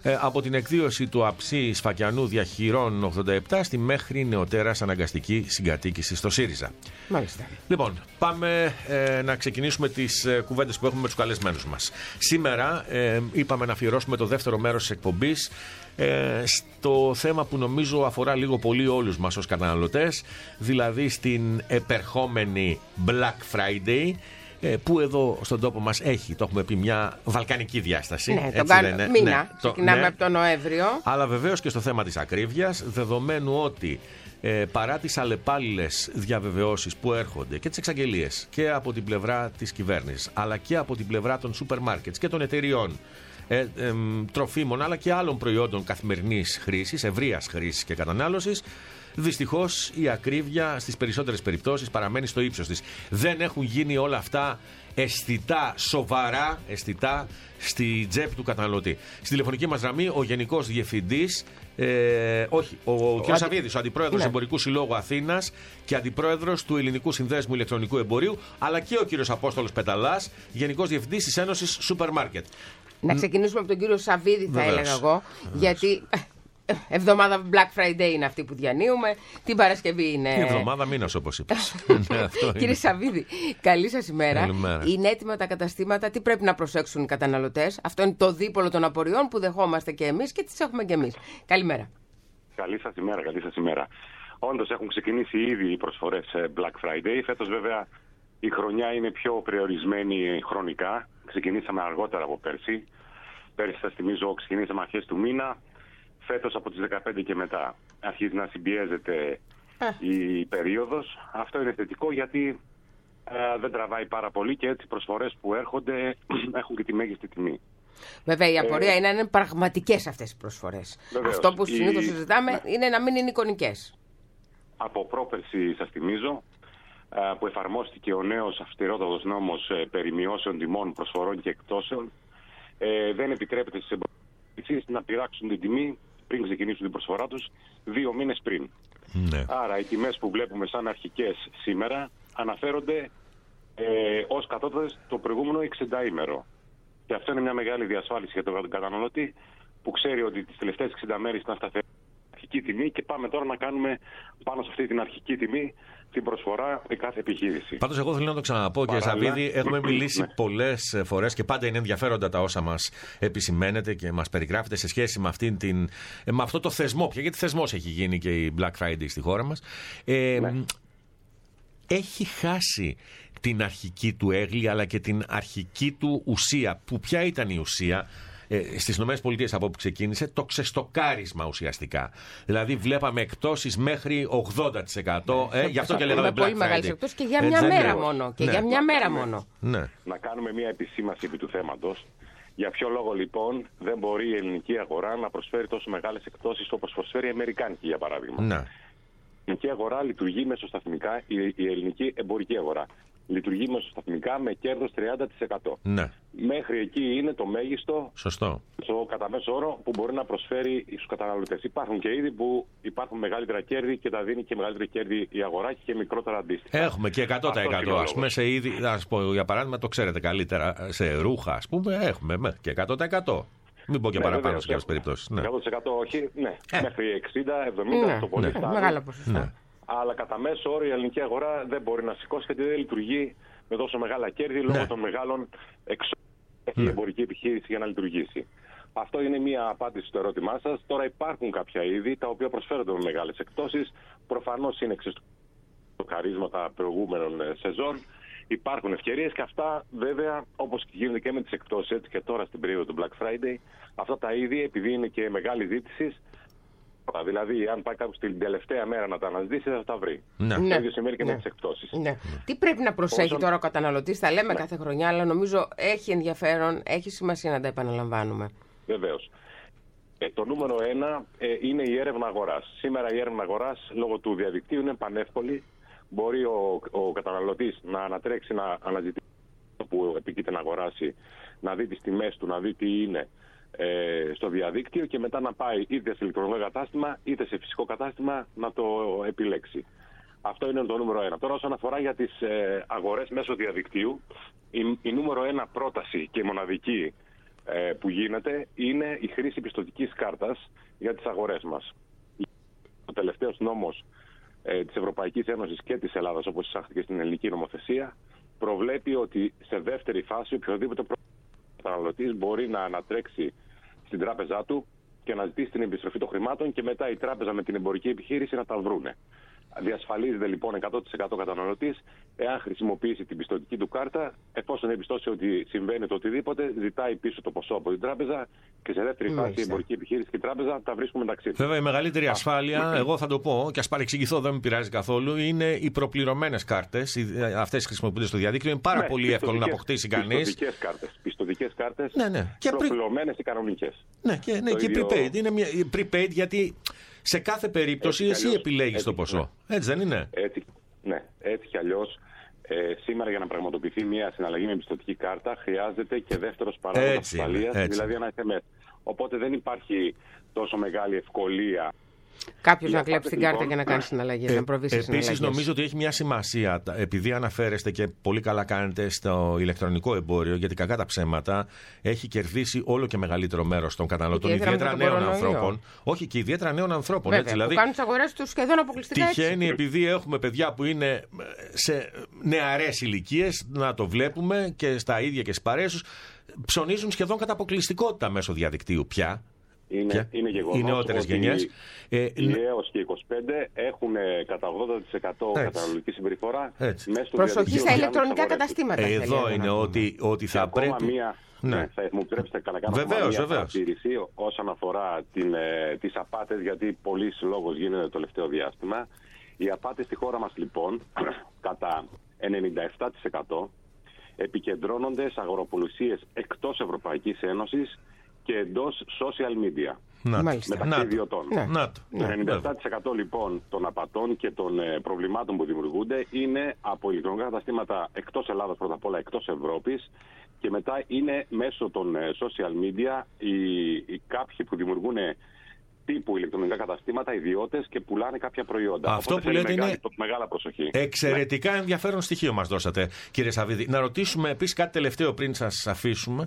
Ε, από την εκδίωση του Αψί Σφακιανού Διαχειρών ογδόντα επτά στη μέχρι νεωτέρας αναγκαστική συγκατοίκηση στο ΣΥΡΙΖΑ. Μάλιστα. Λοιπόν, πάμε ε, να ξεκινήσουμε τις ε, κουβέντες που έχουμε με τους καλεσμένους μας. Σήμερα ε, είπαμε να αφιερώσουμε το δεύτερο μέρος της εκπομπής ε, στο θέμα που νομίζω αφορά λίγο πολύ όλους μας ως καταναλωτές, δηλαδή στην επερχόμενη Black Friday, που εδώ στον τόπο μας έχει, το έχουμε πει, μια βαλκανική διάσταση. Ναι, τον κάνω μήνα, ναι, ξεκινάμε ναι, από τον Νοέμβριο. Αλλά βεβαίως και στο θέμα της ακρίβειας, δεδομένου ότι ε, παρά τις αλλεπάλληλες διαβεβαιώσεις που έρχονται και τις εξαγγελίες και από την πλευρά της κυβέρνησης, αλλά και από την πλευρά των σούπερ μάρκετς και των εταιριών ε, ε, ε, τροφίμων, αλλά και άλλων προϊόντων καθημερινής χρήσης, ευρείας χρήσης και κατανάλωσης, δυστυχώς η ακρίβεια στις περισσότερες περιπτώσεις παραμένει στο ύψος της. Δεν έχουν γίνει όλα αυτά αισθητά, σοβαρά αισθητά στη τσέπη του καταναλωτή. Στη τηλεφωνική μας γραμμή ο Γενικός Διευθυντής, ε, όχι, ο, ο κ. Σαββίδης, ο Αντιπρόεδρος ναι. Εμπορικού Συλλόγου Αθήνας και Αντιπρόεδρος του Ελληνικού Συνδέσμου Ηλεκτρονικού Εμπορίου, αλλά και ο κ. Απόστολος Πεταλάς, Γενικός Διευθυντής της Ένωσης Σούπερ Μάρκετ. Να ξεκινήσουμε από τον κύριο Σαββίδη, θα Βεβαίως. έλεγα εγώ, γιατί εβδομάδα Black Friday είναι αυτή που διανύουμε. Την Παρασκευή είναι. Η εβδομάδα μήνας, όπως είπες. Κύριε Σαββίδη, καλή σας ημέρα. Καλημέρα. Είναι έτοιμα τα καταστήματα, τι πρέπει να προσέξουν οι καταναλωτές? Αυτό είναι το δίπολο των απορριών που δεχόμαστε και εμείς και τις έχουμε και εμείς. Καλημέρα. Καλή σας ημέρα, καλή σας ημέρα. Όντως έχουν ξεκινήσει ήδη οι προσφορές Black Friday. Φέτος βέβαια η χρονιά είναι πιο περιορισμένη χρονικά. Ξεκινήσαμε αργότερα από πέρσι. Πέρσι, σας θυμίζω, ξεκινήσαμε αρχές του μήνα. Φέτος από τις δεκαπέντε και μετά αρχίζει να συμπιέζεται η περίοδος. Αυτό είναι θετικό γιατί ε, δεν τραβάει πάρα πολύ και έτσι οι προσφορές που έρχονται έχουν και τη μέγιστη τιμή. Βέβαια η απορία ε, είναι να είναι πραγματικές αυτές οι προσφορές. Βεβαίως. Αυτό που συνήθως η... συζητάμε ναι. είναι να μην είναι εικονικές. Από πρόπερση, σας θυμίζω, ε, που εφαρμόστηκε ο νέος αυστηρότατος νόμος ε, περί μειώσεων τιμών, προσφορών και εκτόσεων, ε, δεν επιτρέπεται στις εμπορικές να πειράξουν την τιμή πριν ξεκινήσουν την προσφορά τους δύο μήνες πριν. Ναι. Άρα οι τιμές που βλέπουμε σαν αρχικές σήμερα αναφέρονται ε, ως κατώτατες το προηγούμενο εξηνταήμερο. Και αυτό είναι μια μεγάλη διασφάλιση για τον καταναλωτή που ξέρει ότι τις τελευταίες εξήντα μέρες ήταν σταθερή αρχική τιμή και πάμε τώρα να κάνουμε πάνω σε αυτή την αρχική τιμή την προσφορά με κάθε επιχείρηση. Πάντως εγώ θέλω να το ξαναπώ, κύριε Σαββίδη, έχουμε μιλήσει ναι. πολλές φορές και πάντα είναι ενδιαφέροντα τα όσα μας επισημαίνετε και μας περιγράφετε σε σχέση με, αυτήν την, με αυτό το θεσμό πια, γιατί θεσμός έχει γίνει και η Black Friday στη χώρα μας. Ε, ναι. Έχει χάσει την αρχική του έγκλη αλλά και την αρχική του ουσία. Που ποια ήταν η ουσία? Ε, στις ΗΠΑ από όπου ξεκίνησε το ξεστοκάρισμα ουσιαστικά. Δηλαδή βλέπαμε εκτόσεις μέχρι ογδόντα τοις εκατό. Ε, γι' αυτό και λέγαμε Black Friday. Πολύ μεγάλες εκτόσεις και για μια ε, μέρα μόνο. Και ναι. για μια μέρα ναι. μόνο. Ναι. Να κάνουμε μια επισήμαση επί του θέματος. Για ποιο λόγο λοιπόν δεν μπορεί η ελληνική αγορά να προσφέρει τόσο μεγάλες εκτόσεις όπως προσφέρει η αμερικάνικη, για παράδειγμα. Ναι. Η ελληνική αγορά λειτουργεί μεσοσταθμικά, η, η ελληνική εμπορική αγορά λειτουργεί μεσοσταθμικά με κέρδος τριάντα τοις εκατό. Ναι. Μέχρι εκεί είναι το μέγιστο. Σωστό. Στο κατά μέσο όρο που μπορεί να προσφέρει στους καταναλωτές. Υπάρχουν και είδη που υπάρχουν μεγαλύτερα κέρδη και τα δίνει και μεγαλύτερα κέρδη η αγορά και μικρότερα αντίστοιχα. Έχουμε και εκατό τοις εκατό ας πούμε σε είδη, ας πω, για παράδειγμα, το ξέρετε καλύτερα, σε ρούχα ας πούμε έχουμε μέχρι και εκατό τοις εκατό. Μην πω και ναι, παραπάνω σε κάποιες περιπτώσεις. Ναι. εκατό τοις εκατό όχι, ναι. Ε. Μέχρι εξήντα εβδομήντα ναι, το πολύ ναι. Μεγάλα ποσοστά. Ναι. Αλλά κατά μέσο όρο η ελληνική αγορά δεν μπορεί να σηκώσει γιατί δεν λειτουργεί με τόσο μεγάλα κέρδη λόγω ναι. των μεγάλων εξόδων που έχει η εμπορική επιχείρηση για να λειτουργήσει. Αυτό είναι μία απάντηση στο ερώτημά σας. Τώρα υπάρχουν κάποια είδη τα οποία προσφέρονται με μεγάλες εκτόσεις. Προφανώς είναι ξεστοκαρίσματα προηγούμενων σεζόν. Υπάρχουν ευκαιρίες και αυτά βέβαια, όπως γίνεται και με τις εκτόσεις έτσι και τώρα στην περίοδο του Black Friday, αυτά τα είδη επειδή είναι και μεγάλη ζήτηση. Δηλαδή, αν πάει κάποιος την τελευταία μέρα να τα αναζητήσει, θα τα βρει. Ναι. Το ίδιο σημαίνει και ναι. με τις εκτόσεις. Ναι. Τι πρέπει να προσέχει Όσο... τώρα ο καταναλωτής, τα λέμε ναι. κάθε χρονιά, αλλά νομίζω έχει ενδιαφέρον, έχει σημασία να τα επαναλαμβάνουμε. Βεβαίως. Ε, το νούμερο ένα ε, είναι η έρευνα αγοράς. Σήμερα η έρευνα αγοράς λόγω του διαδικτύου είναι πανεύκολη. Μπορεί ο, ο καταναλωτής να ανατρέξει, να αναζητήσει που επικείται να αγοράσει, να δει τις τιμές του, να δει τι είναι ε, στο διαδίκτυο και μετά να πάει είτε σε ηλεκτρονικό κατάστημα είτε σε φυσικό κατάστημα να το επιλέξει. Αυτό είναι το νούμερο ένα. Τώρα όσον αφορά για τις ε, αγορές μέσω διαδικτύου, η, η νούμερο ένα πρόταση και μοναδική ε, που γίνεται είναι η χρήση πιστωτικής κάρτας για τις αγορές μας. Ο τελευταίος νόμος ε, της Ευρωπαϊκής Ένωσης και της Ελλάδας, όπως εισάχθηκε στην ελληνική νομοθεσία, προβλέπει ότι σε δεύτερη φάση οποιοδήποτε καταναλωτής μπορεί να ανατρέξει στην τράπεζά του και να ζητήσει την επιστροφή των χρημάτων και μετά η τράπεζα με την εμπορική επιχείρηση να τα βρούνε. Διασφαλίζεται λοιπόν εκατό τοις εκατό καταναλωτής εάν χρησιμοποιήσει την πιστωτική του κάρτα, εφόσον διαπιστώσει ότι συμβαίνει το οτιδήποτε, ζητάει πίσω το ποσό από την τράπεζα και σε δεύτερη φάση η εμπορική επιχείρηση και η τράπεζα τα βρίσκουν μεταξύ τους. Βέβαια, η μεγαλύτερη ασφάλεια, εγώ θα το πω και ας παρεξηγηθώ, δεν με πειράζει καθόλου, είναι οι προπληρωμένες κάρτες. Αυτές χρησιμοποιούνται στο διαδίκτυο. Είναι πάρα ναι, πολύ εύκολο να αποκτήσει κανείς. Πιστωτικές κάρτες. Πιστωτικές κάρτες, ναι, ναι. προπληρωμένες ή κανονικές. Ναι, και, ναι, και ίδιο... prepaid. Είναι μια prepaid γιατί σε κάθε περίπτωση έτσι εσύ επιλέγεις το ποσό. Ναι. Έτσι δεν είναι? Έτσι, ναι, έτσι κι αλλιώς. Ε, σήμερα για να πραγματοποιηθεί μια συναλλαγή με πιστωτική κάρτα χρειάζεται και δεύτερος παράγοντας ασφαλείας, δηλαδή ένα ες εμ ες. Οπότε δεν υπάρχει τόσο μεγάλη ευκολία. Κάποιος να κλέψει την κάρτα και να κάνει συναλλαγές, ε, να προβεί σε συναλλαγές. Επίσης, νομίζω ότι έχει μια σημασία, επειδή αναφέρεστε και πολύ καλά κάνετε στο ηλεκτρονικό εμπόριο, γιατί κακά τα ψέματα έχει κερδίσει όλο και μεγαλύτερο μέρος των καταναλωτών, ιδιαίτερα νέων ανθρώπων. Όχι, και ιδιαίτερα νέων ανθρώπων. Βέβαια, έτσι, δηλαδή, που κάνουν τις αγορές τους σχεδόν αποκλειστικά έτσι. Τυχαίνει, επειδή έχουμε παιδιά που είναι σε νεαρές ηλικίες, να το βλέπουμε και στα ίδια και στις παρέες τους, ψωνίζουν σχεδόν κατά αποκλειστικότητα μέσω διαδικτύου πια. Είναι, είναι γεγονός οι νεότερες γενιές. Οι, ε, οι έως και είκοσι πέντε έχουν κατά ογδόντα τοις εκατό καταναλωτική συμπεριφορά έτσι. Μέσα στο προσοχή στα ηλεκτρονικά καταστήματα. Ε, εδώ είναι ότι, ότι θα και πρέπει. Μία, ναι. Ναι, θα μου επιτρέψετε να κάνω βεβαίως, μια βεβαίως. παρατήρηση όσον αφορά την, ε, τις απάτες, γιατί πολλής λόγος γίνεται το τελευταίο διάστημα. Οι απάτες στη χώρα μας λοιπόν κατά ενενήντα επτά τοις εκατό επικεντρώνονται σε αγοροπολισίες εκτός Ευρωπαϊκής Ένωσης και εντός social media. Να, μεταξύ να, ιδιωτών. Ναι. Να, το ενενήντα επτά τοις εκατό λοιπόν των απατών και των ε, προβλημάτων που δημιουργούνται είναι από ηλεκτρονικά καταστήματα εκτός Ελλάδας, πρώτα απ' όλα εκτός Ευρώπης, και μετά είναι μέσω των ε, social media οι, οι κάποιοι που δημιουργούν τύπου ηλεκτρονικά καταστήματα, ιδιώτες, και πουλάνε κάποια προϊόντα. Αυτό Οπότε που λέτε μεγάλη, είναι μεγάλα προσοχή. εξαιρετικά ναι. ενδιαφέρον στοιχείο μας δώσατε, κύριε Σαββίδη. Να ρωτήσουμε επίσης κάτι τελευταίο πριν σας αφήσουμε.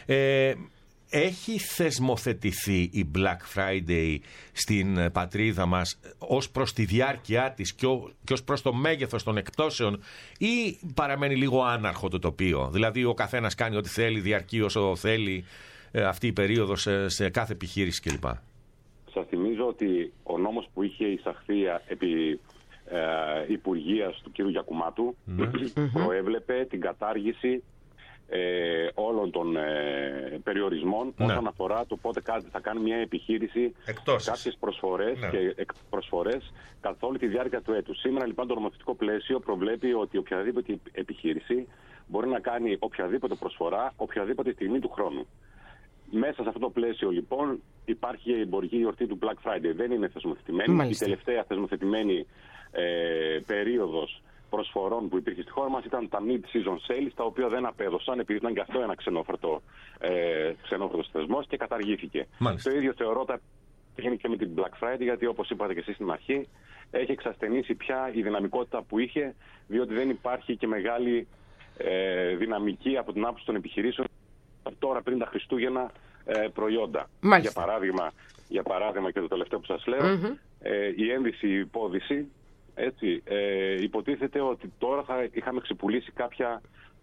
Ε, Έχει θεσμοθετηθεί η Black Friday στην πατρίδα μας ως προς τη διάρκεια της και, ο, και ως προς το μέγεθος των εκπτώσεων, ή παραμένει λίγο άναρχο το τοπίο? Δηλαδή ο καθένας κάνει ό,τι θέλει, διαρκεί όσο θέλει ε, αυτή η περίοδος σε, σε κάθε επιχείρηση κλπ. Σας θυμίζω ότι ο νόμος που είχε εισαχθεί επί ε, Υπουργείας του κ. Γιακουμάτου mm-hmm. προέβλεπε την κατάργηση Ε, όλων των ε, περιορισμών ναι. όσον αφορά το πότε θα κάνει μια επιχείρηση εκτός κάποιες προσφορές ναι. και εκ, προσφορές καθ' όλη τη διάρκεια του έτους. Σήμερα λοιπόν το νομοθετικό πλαίσιο προβλέπει ότι οποιαδήποτε επιχείρηση μπορεί να κάνει οποιαδήποτε προσφορά οποιαδήποτε στιγμή του χρόνου. Μέσα σε αυτό το πλαίσιο λοιπόν υπάρχει η εμπορική γιορτή του Black Friday. Δεν είναι θεσμοθετημένη. Μάλιστα. Η τελευταία θεσμοθετημένη ε, περίοδος προσφορών που υπήρχε στη χώρα μας ήταν τα mid-season sales, τα οποία δεν απέδωσαν επειδή ήταν και αυτό ένα ξενόφερτο, ε, ξενόφερτος θεσμός και καταργήθηκε. Μάλιστα. Το ίδιο θεωρώ ότι γίνει και με την Black Friday, γιατί όπως είπατε και εσείς στην αρχή, έχει εξασθενήσει πια η δυναμικότητα που είχε, διότι δεν υπάρχει και μεγάλη ε, δυναμική από την άποψη των επιχειρήσεων τώρα πριν τα Χριστούγεννα ε, προϊόντα. Για παράδειγμα, για παράδειγμα και το τελευταίο που σας λέω, mm-hmm. ε, η ένδυση, η υπόδυση. Έτσι, ε, υποτίθεται ότι τώρα θα είχαμε ξεπουλήσει κάποια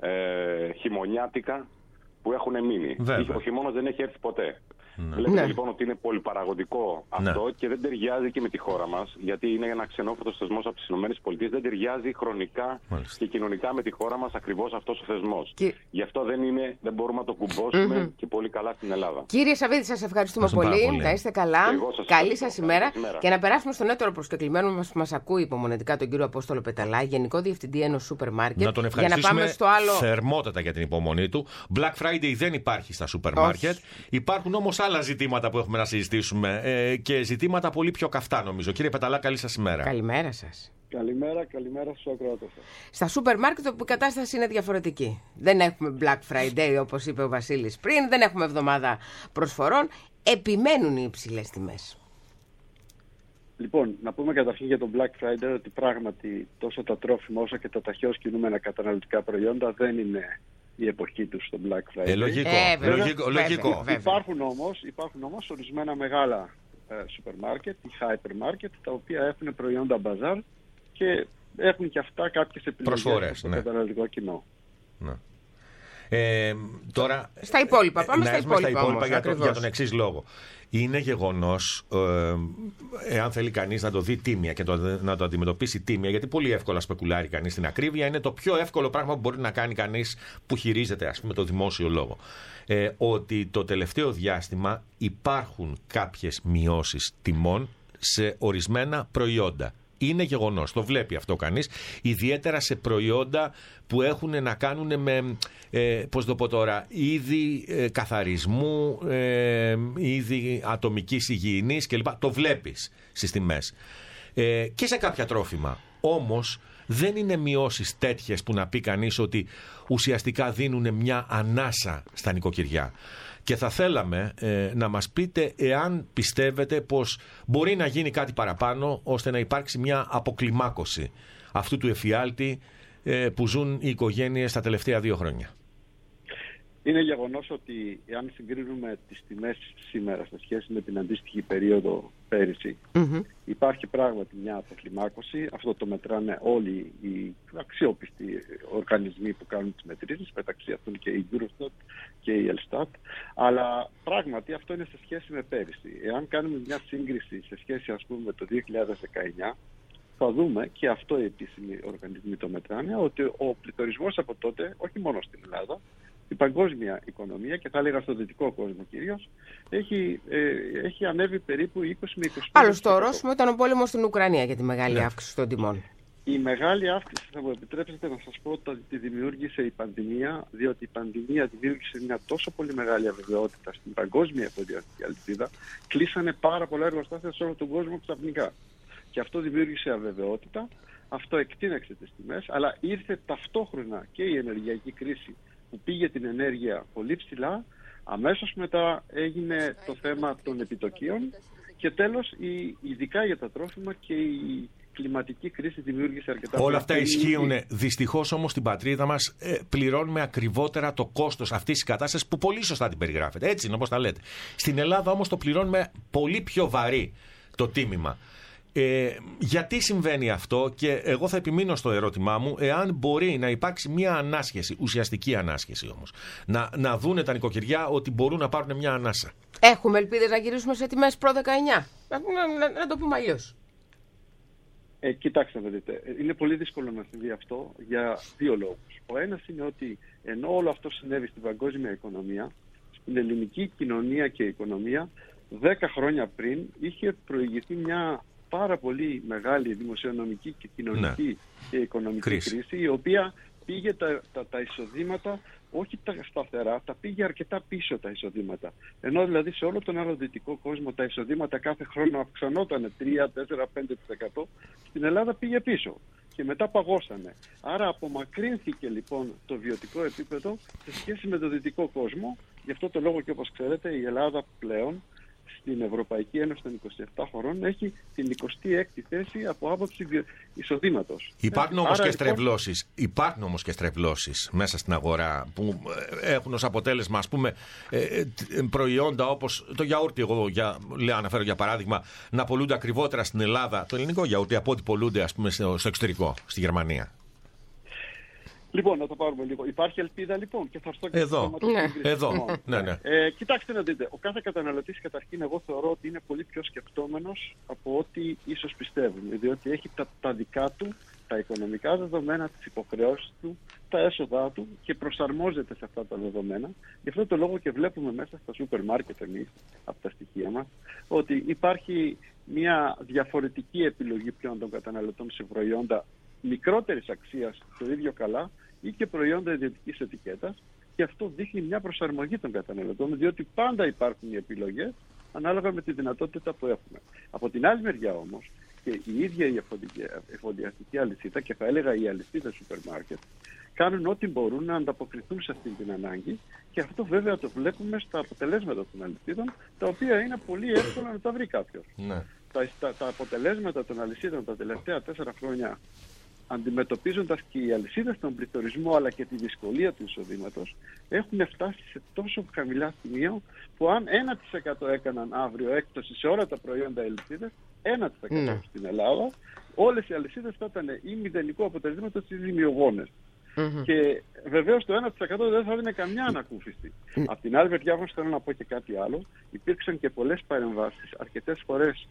ε, χειμωνιάτικα που έχουν μείνει. Βέβαια. Ο χειμώνας δεν έχει έρθει ποτέ. Ναι. Βλέπετε ναι. λοιπόν ότι είναι πολυπαραγωγικό αυτό ναι. και δεν ταιριάζει και με τη χώρα μας, γιατί είναι ένα ξενόφερτος θεσμός από τις ΗΠΑ, δεν ταιριάζει χρονικά Μάλιστα. και κοινωνικά με τη χώρα μας ακριβώς αυτός ο θεσμός. Και... Γι' αυτό δεν, είναι, δεν μπορούμε να το κουμπώσουμε mm-hmm. και πολύ καλά στην Ελλάδα. Κύριε Σαββίδη, σας ευχαριστούμε πολύ. πολύ. Να είστε καλά. Σας Καλή σας ημέρα. Και να περάσουμε στον έτερο προσκεκλημένο μας που μας ακούει υπομονετικά, τον κύριο Απόστολο Πεταλά, Γενικό Διευθυντή ενός σούπερ μάρκετ. Να τον ευχαριστήσουμε άλλο... θερμότατα για την υπομονή του. Black Friday δεν υπάρχει στα σούπερ μάρκετ. Υπάρχουν όμως άλλα ζητήματα που έχουμε να συζητήσουμε ε, και ζητήματα πολύ πιο καυτά, νομίζω. Κύριε Πεταλά, καλή σας ημέρα. Καλημέρα σας. Καλημέρα, καλημέρα στους ακροατές σας. Στα σούπερ μάρκετ όπου η κατάσταση είναι διαφορετική. Δεν έχουμε Black Friday όπως είπε ο Βασίλης πριν, δεν έχουμε εβδομάδα προσφορών. Επιμένουν οι υψηλές τιμές. Λοιπόν, να πούμε καταρχήν για τον Black Friday ότι πράγματι τόσο τα τρόφιμα όσο και τα ταχαίως κινούμενα καταναλωτικά προϊόντα δεν είναι η εποχή τους στο Black Friday. Ε, λογικό, Ε, βέβαια, λογικό, βέβαια, λογικό. βέβαια. Υπάρχουν όμως, υπάρχουν όμως ορισμένα μεγάλα ε, σούπερ μάρκετ ή hypermarket, τα οποία έχουν προϊόντα μπαζάρ και έχουν και αυτά κάποιες επιλογές Προσφορές, στο ναι. καταναλωτικό κοινό. Ναι. Ε, τώρα, Στα υπόλοιπα, πάμε να στα έρθουμε υπόλοιπα όμως, για, το, ακριβώς. για τον εξής λόγο. Είναι γεγονός, ε, εάν θέλει κανείς να το δει τίμια και το, να το αντιμετωπίσει τίμια, γιατί πολύ εύκολα σπεκουλάρει κανείς την ακρίβεια, είναι το πιο εύκολο πράγμα που μπορεί να κάνει κανείς που χειρίζεται, ας πούμε, το δημόσιο λόγο. Ε, ότι το τελευταίο διάστημα υπάρχουν κάποιες μειώσεις τιμών σε ορισμένα προϊόντα. Είναι γεγονός, το βλέπει αυτό κανείς, ιδιαίτερα σε προϊόντα που έχουν να κάνουν με, ε, πώς το πω τώρα, είδη ε, καθαρισμού, ε, είδη ατομικής υγιεινής κλπ. Το βλέπεις στις τιμές. Ε, και σε κάποια τρόφιμα. Όμως δεν είναι μειώσεις τέτοιες που να πει κανείς ότι ουσιαστικά δίνουν μια ανάσα στα νοικοκυριά. Και θα θέλαμε ε, να μας πείτε εάν πιστεύετε πως μπορεί να γίνει κάτι παραπάνω ώστε να υπάρξει μια αποκλιμάκωση αυτού του εφιάλτη ε, που ζουν οι οικογένειες τα τελευταία δύο χρόνια. Είναι γεγονός ότι εάν συγκρίνουμε τις τιμές σήμερα σε σχέση με την αντίστοιχη περίοδο πέρυσι, Mm-hmm. υπάρχει πράγματι μια αποκλιμάκωση. Αυτό το μετράνε όλοι οι αξιόπιστοι οργανισμοί που κάνουν τις μετρήσεις, μεταξύ αυτών και η Eurostat και η Elstat. Αλλά πράγματι αυτό είναι σε σχέση με πέρυσι. Εάν κάνουμε μια σύγκριση σε σχέση, ας πούμε, με το δύο χιλιάδες δεκαεννιά, θα δούμε, και αυτό οι επίσημοι οργανισμοί το μετράνε, ότι ο πληθωρισμός από τότε, όχι μόνο στην Ελλάδα, η παγκόσμια οικονομία, και θα έλεγα στο δυτικό κόσμο κυρίως, έχει, ε, έχει ανέβει περίπου είκοσι με είκοσι πέντε τοις εκατό. Άλλο στο ορόσημο ήταν ο πόλεμος στην Ουκρανία για τη μεγάλη Ναι. αύξηση των τιμών. Η μεγάλη αύξηση, θα μου επιτρέψετε να σας πω, ότι τη δημιούργησε η πανδημία, διότι η πανδημία δημιούργησε μια τόσο πολύ μεγάλη αβεβαιότητα στην παγκόσμια εφοδιαστική αλυσίδα. Κλείσανε πάρα πολλά εργοστάσια σε όλο τον κόσμο ξαφνικά. Και αυτό δημιούργησε αβεβαιότητα, αυτό εκτείναξε τις τιμές, αλλά ήρθε ταυτόχρονα και η ενεργειακή κρίση που πήγε την ενέργεια πολύ ψηλά. Αμέσως μετά έγινε το θέμα των επιτοκίων και τέλος, η, ειδικά για τα τρόφιμα, και η κλιματική κρίση δημιούργησε αρκετά. Όλα αυτά προβλήματα. ισχύουν. Δυστυχώς όμως στην πατρίδα μας ε, πληρώνουμε ακριβότερα το κόστος αυτής της κατάστασης που πολύ σωστά την περιγράφετε. Έτσι είναι όπως τα λέτε. Στην Ελλάδα όμως το πληρώνουμε πολύ πιο βαρύ το τίμημα. Ε, γιατί συμβαίνει αυτό, και εγώ θα επιμείνω στο ερώτημά μου, εάν μπορεί να υπάρξει μια ανάσχεση, ουσιαστική ανάσχεση όμως, να, να δούνε τα νοικοκυριά ότι μπορούν να πάρουν μια ανάσα. Έχουμε ελπίδες να γυρίσουμε σε τιμές προ δεκαεννιά. Να, να, να, να το πούμε αλλιώς. Ε, κοιτάξτε να δείτε, είναι πολύ δύσκολο να συμβεί αυτό για δύο λόγους. Ο ένας είναι ότι ενώ όλο αυτό συνέβη στην παγκόσμια οικονομία, στην ελληνική κοινωνία και οικονομία, δέκα χρόνια πριν είχε προηγηθεί μια πάρα πολύ μεγάλη δημοσιονομική και κοινωνική Ναι. και οικονομική Κρίση. κρίση, η οποία πήγε τα, τα, τα εισοδήματα, όχι τα σταθερά, τα πήγε αρκετά πίσω τα εισοδήματα. Ενώ δηλαδή σε όλο τον άλλο δυτικό κόσμο τα εισοδήματα κάθε χρόνο αυξανόταν τρία, τέσσερα, πέντε τοις εκατό, στην Ελλάδα πήγε πίσω και μετά παγώσανε. Άρα απομακρύνθηκε λοιπόν το βιωτικό επίπεδο σε σχέση με το δυτικό κόσμο. Γι' αυτό το λόγο, και όπως ξέρετε, η Ελλάδα πλέον στην Ευρωπαϊκή Ένωση των είκοσι επτά χωρών έχει την εικοστή έκτη θέση από άποψη εισοδήματος. Υπάρχουν Ε, όμως άρα, και λοιπόν, στρεβλώσεις. Υπάρχουν όμως και στρεβλώσεις μέσα στην αγορά που ε, έχουν ως αποτέλεσμα, ας πούμε, ε, ε, προϊόντα όπως το γιαούρτι, εγώ για, λέω, αναφέρω για παράδειγμα, να πολλούνται ακριβότερα στην Ελλάδα το ελληνικό γιαούρτι από ό,τι πολλούνται, ας πούμε, στο, στο εξωτερικό, στη Γερμανία. Λοιπόν, να το πάρουμε λίγο. Υπάρχει ελπίδα λοιπόν, και θα έρθω και στο Εδώ. θέμα της Ναι. σύγκρισης Εδώ. τιμών. Ναι, ναι. Ε, κοιτάξτε να δείτε, ο κάθε καταναλωτής καταρχήν εγώ θεωρώ ότι είναι πολύ πιο σκεπτόμενος από ό,τι ίσως πιστεύουμε, διότι έχει τα, τα δικά του, τα οικονομικά δεδομένα, τις υποχρεώσεις του, τα έσοδά του και προσαρμόζεται σε αυτά τα δεδομένα. Γι' αυτό το λόγο και βλέπουμε μέσα στα σούπερ μάρκετ εμείς, από τα στοιχεία μας, ότι υπάρχει μια διαφορετική επιλογή πλέον των καταναλωτών σε προϊόντα μικρότερης αξίας το ίδιο καλά ή και προϊόντα ιδιωτικής ετικέτας, και αυτό δείχνει μια προσαρμογή των καταναλωτών, διότι πάντα υπάρχουν οι επιλογές ανάλογα με τη δυνατότητα που έχουμε. Από την άλλη μεριά όμως, και η ίδια η εφοδιαστική αλυσίδα, και θα έλεγα η αλυσίδα σούπερ μάρκετ, κάνουν ό,τι μπορούν να ανταποκριθούν σε αυτή την ανάγκη, και αυτό βέβαια το βλέπουμε στα αποτελέσματα των αλυσίδων, τα οποία είναι πολύ εύκολο να τα βρει κάποιος. Ναι. Τα, τα, τα αποτελέσματα των αλυσίδων τα τελευταία τέσσερα χρόνια αντιμετωπίζοντας και οι αλυσίδες τον πληθωρισμό αλλά και τη δυσκολία του εισοδήματος, έχουν φτάσει σε τόσο χαμηλά σημεία που αν ένα τοις εκατό έκαναν αύριο έκπτωση σε όλα τα προϊόντα αλυσίδες, ένα τοις εκατό Ναι. στην Ελλάδα, όλες οι αλυσίδες θα ήταν ή μηδενικό αποτελέσματος ή ζημιογόνες. Μμμ. Και βεβαίως το ένα τοις εκατό δεν θα δίνει καμιά ανακούφιση. Mm. Απ' την άλλη μεριά, όμως, θέλω να πω και κάτι άλλο. Υπήρξαν και πολλές παρεμβάσεις, αρκετές φορές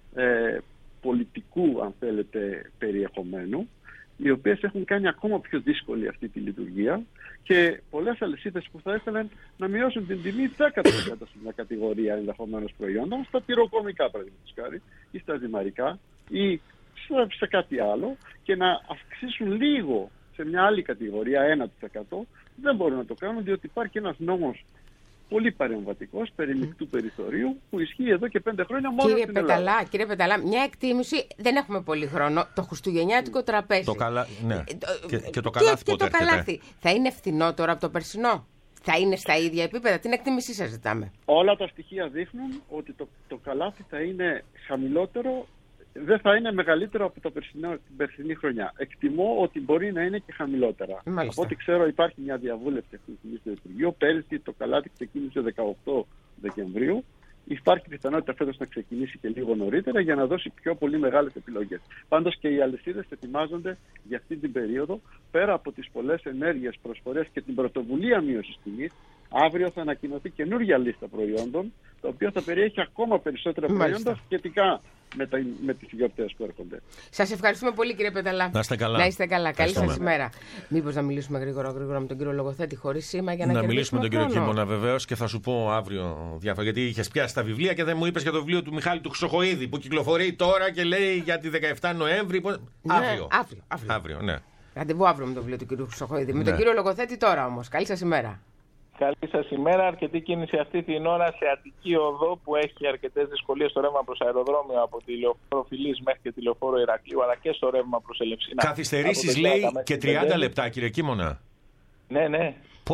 ε, πολιτικού, αν θέλετε, περιεχομένου, οι οποίες έχουν κάνει ακόμα πιο δύσκολη αυτή τη λειτουργία, και πολλές αλυσίδες που θα ήθελαν να μειώσουν την τιμή δέκα τοις εκατό σε μια κατηγορία ενδεχομένως προϊόντων, στα τυροκομικά παραδείγματος χάρη, ή στα ζυμαρικά, ή σε, σε κάτι άλλο, και να αυξήσουν λίγο σε μια άλλη κατηγορία ένα τοις εκατό. Δεν μπορούν να το κάνουν, διότι υπάρχει ένας νόμος πολύ παρεμβατικός περί μεικτού περιθωρίου που ισχύει εδώ και πέντε χρόνια μόνο Κύριε στην Ελλάδα. Πεταλά, κύριε Πεταλά, μια εκτίμηση, δεν έχουμε πολύ χρόνο. Το χριστουγεννιάτικο τραπέζι. Το καλά, ναι. Ε, το- Και, και το τι- καλάθι και πότε το έρχεται? καλάθι. Θα είναι φθηνότερο από το περσινό? Θα είναι στα ίδια επίπεδα? Την εκτίμησή σας ζητάμε. Όλα τα στοιχεία δείχνουν ότι το, το καλάθι θα είναι χαμηλότερο, δεν θα είναι μεγαλύτερο από το περσινό, την περσινή χρονιά. Εκτιμώ ότι μπορεί να είναι και χαμηλότερα. Μάλιστα. Από ό,τι ξέρω, υπάρχει μια διαβούλευση αυτή τη στιγμή στο Υπουργείο. Πέρυσι το καλάθι ξεκίνησε δεκαοκτώ Δεκεμβρίου. Υπάρχει πιθανότητα φέτος να ξεκινήσει και λίγο νωρίτερα για να δώσει πιο πολύ μεγάλες επιλογές. Πάντως και οι αλυσίδες ετοιμάζονται για αυτή την περίοδο, πέρα από τις πολλές ενέργειες, προσφορές και την πρωτοβουλία μείωσης τιμής. Αύριο θα ανακοινωθεί καινούργια λίστα προϊόντων, τα οποία θα περιέχει ακόμα περισσότερα Μάλιστα. προϊόντα σχετικά με, τα, με τις γιορτές που έρχονται. Σας ευχαριστούμε πολύ, κύριε Πεταλά. Να είστε καλά. Να είστε καλά. Καλή σας Ευχαριστούμε. ημέρα. Μήπως να μιλήσουμε γρήγορα, γρήγορα με τον κύριο Λογοθέτη, χωρίς σήμα, για να, Να κερδίσουμε μιλήσουμε με τον κύριο χρόνο. Κίμωνα βεβαίως και θα σου πω αύριο διάφορα. Γιατί είχε πιάσει τα βιβλία και δεν μου είπες για το βιβλίο του Μιχάλη του Χρυσοχοΐδη που κυκλοφορεί τώρα και λέει για τη δεκαεφτά Νοέμβρη. Πώς- Ναι, Αύριο. αύριο, αύριο. Αύριο, ναι. Ραντεβού αύριο με το βιβλίο του κύριου Χρυσοχοΐδη. Με Ναι. τον κύριο Λογοθέτη τώρα όμως. Καλή σας ημέρα. Καλή σας ημέρα. Αρκετή κίνηση αυτή την ώρα σε Αττική Οδό που έχει αρκετές δυσκολίες στο ρεύμα προς αεροδρόμιο από τη λεωφόρο Φιλής μέχρι και τη λεωφόρο Ηρακλείου, αλλά και στο ρεύμα προς Ελευσίνα. Καθυστερήσεις Από το λέει Γιάκα μέχρι και την τριάντα Πεντέλη. λεπτά, κύριε Κίμωνα. Ναι, ναι.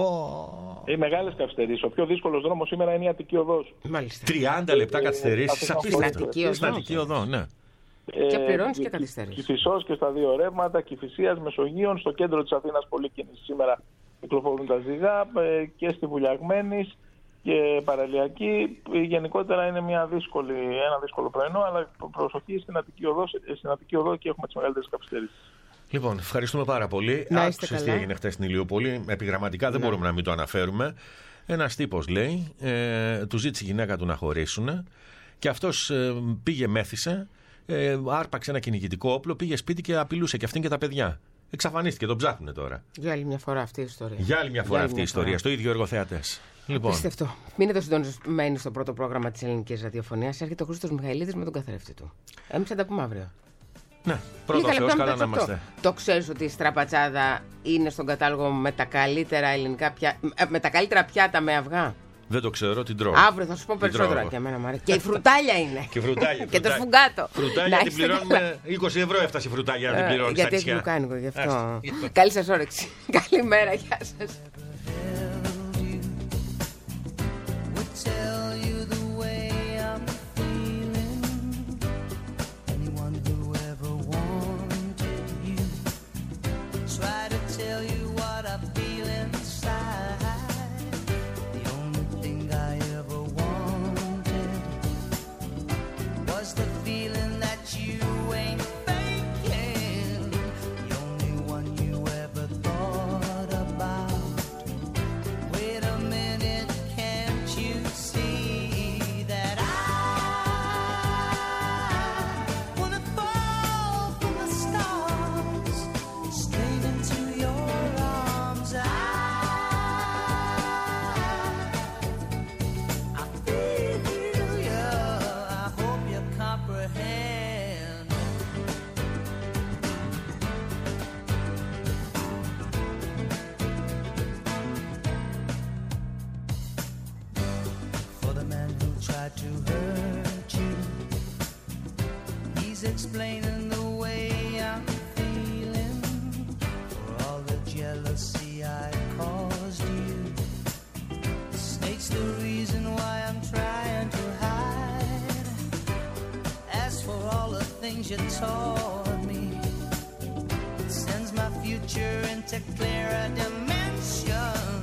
Πω. Οι μεγάλες καθυστερήσεις. Ο πιο δύσκολος δρόμος σήμερα είναι η Αττική Οδός. Μάλιστα. τριάντα λεπτά καθυστερήσεις. Στην Απίστευτο. Αττική Οδό. Στην Αττική Οδό, ναι. Και Ε, πληρώνεις και Κυ- καθυστερήσεις. Κηφισός και στα δύο ρεύματα, Κηφισίας, Μεσογείων, στο κέντρο της Αθήνας πολύ κίνηση σήμερα κυκλοφορούν τα ζυγά, ε, και στη Βουλιαγμένης και Παραλιακή. Ε, Γενικότερα είναι μια δύσκολη, ένα δύσκολο πρωινό, αλλά προσοχή στην Αττική Οδό, στην Αττική Οδό και έχουμε τις μεγαλύτερες καθυστερήσεις. Λοιπόν, ευχαριστούμε πάρα πολύ. Να είστε Άκουσες τι καλά. έγινε χθες στην Ηλιούπολη. Επιγραμματικά δεν μπορούμε να μην το αναφέρουμε. Ένας τύπος λέει, ε, του ζήτησε η γυναίκα του να χωρίσουν και αυτός ε, πήγε, μέθησε, ε, άρπαξε ένα κυνηγητικό όπλο, πήγε σπίτι και απειλούσε και αυτήν και τα παιδιά. Εξαφανίστηκε, τον ψάχνουν τώρα. Για άλλη μια φορά αυτή η ιστορία. Για άλλη μια φορά άλλη αυτή η μια ιστορία, φορά. στο ίδιο εργοθεατές. Λοιπόν, Απίστευτο. Μείνετε συντονισμένοι στο πρώτο πρόγραμμα της ελληνικής ραδιοφωνίας. Έρχεται ο Χρήστος Μιχαηλίδης με τον καθρέφτη του. Εμείς θα τα πούμε αύριο. ναι, πρώτο Λίγα Θεός, λεπτά καλά μετά να τις οκτώ. είμαστε. Το ξέρεις ότι η στραπατσάδα είναι στον κατάλογο με τα καλύτερα ελληνικά πια... με τα καλύτερα πιάτα με αυγά. Δεν το ξέρω, την τρώω. Αύριο θα σου πω περισσότερα τρώω. και εμένα μου αρέσει. Και η φρουτάλια είναι. Και φρουτάλια. Και το φρουτάλια. σφουγγάτο. Φρουτάλια Να την είστε καλά. πληρώνουμε. είκοσι ευρώ έφτασε η φρουτάλια να την Ε, πληρώνει. γιατί έχει λουκάνικο γι' αυτό. Καλή σας όρεξη. Καλημέρα, γεια σας. would tell you the way I'm feeling. Anyone who ever wanted you try to tell you what I feel inside. The only thing I ever wanted was the feeling that you ain't faking. The only one you ever thought about. Wait a minute, can't you see that I wanna fall from the stars straight into your arms? I, I feel you. I hope you comprehend. For the man who tried to hurt you, he's explaining the way I'm feeling. For all the jealousy I caused you, the snake's the reason why I'm trying to hide. As for all the things you taught me, it's future into clearer dimensions.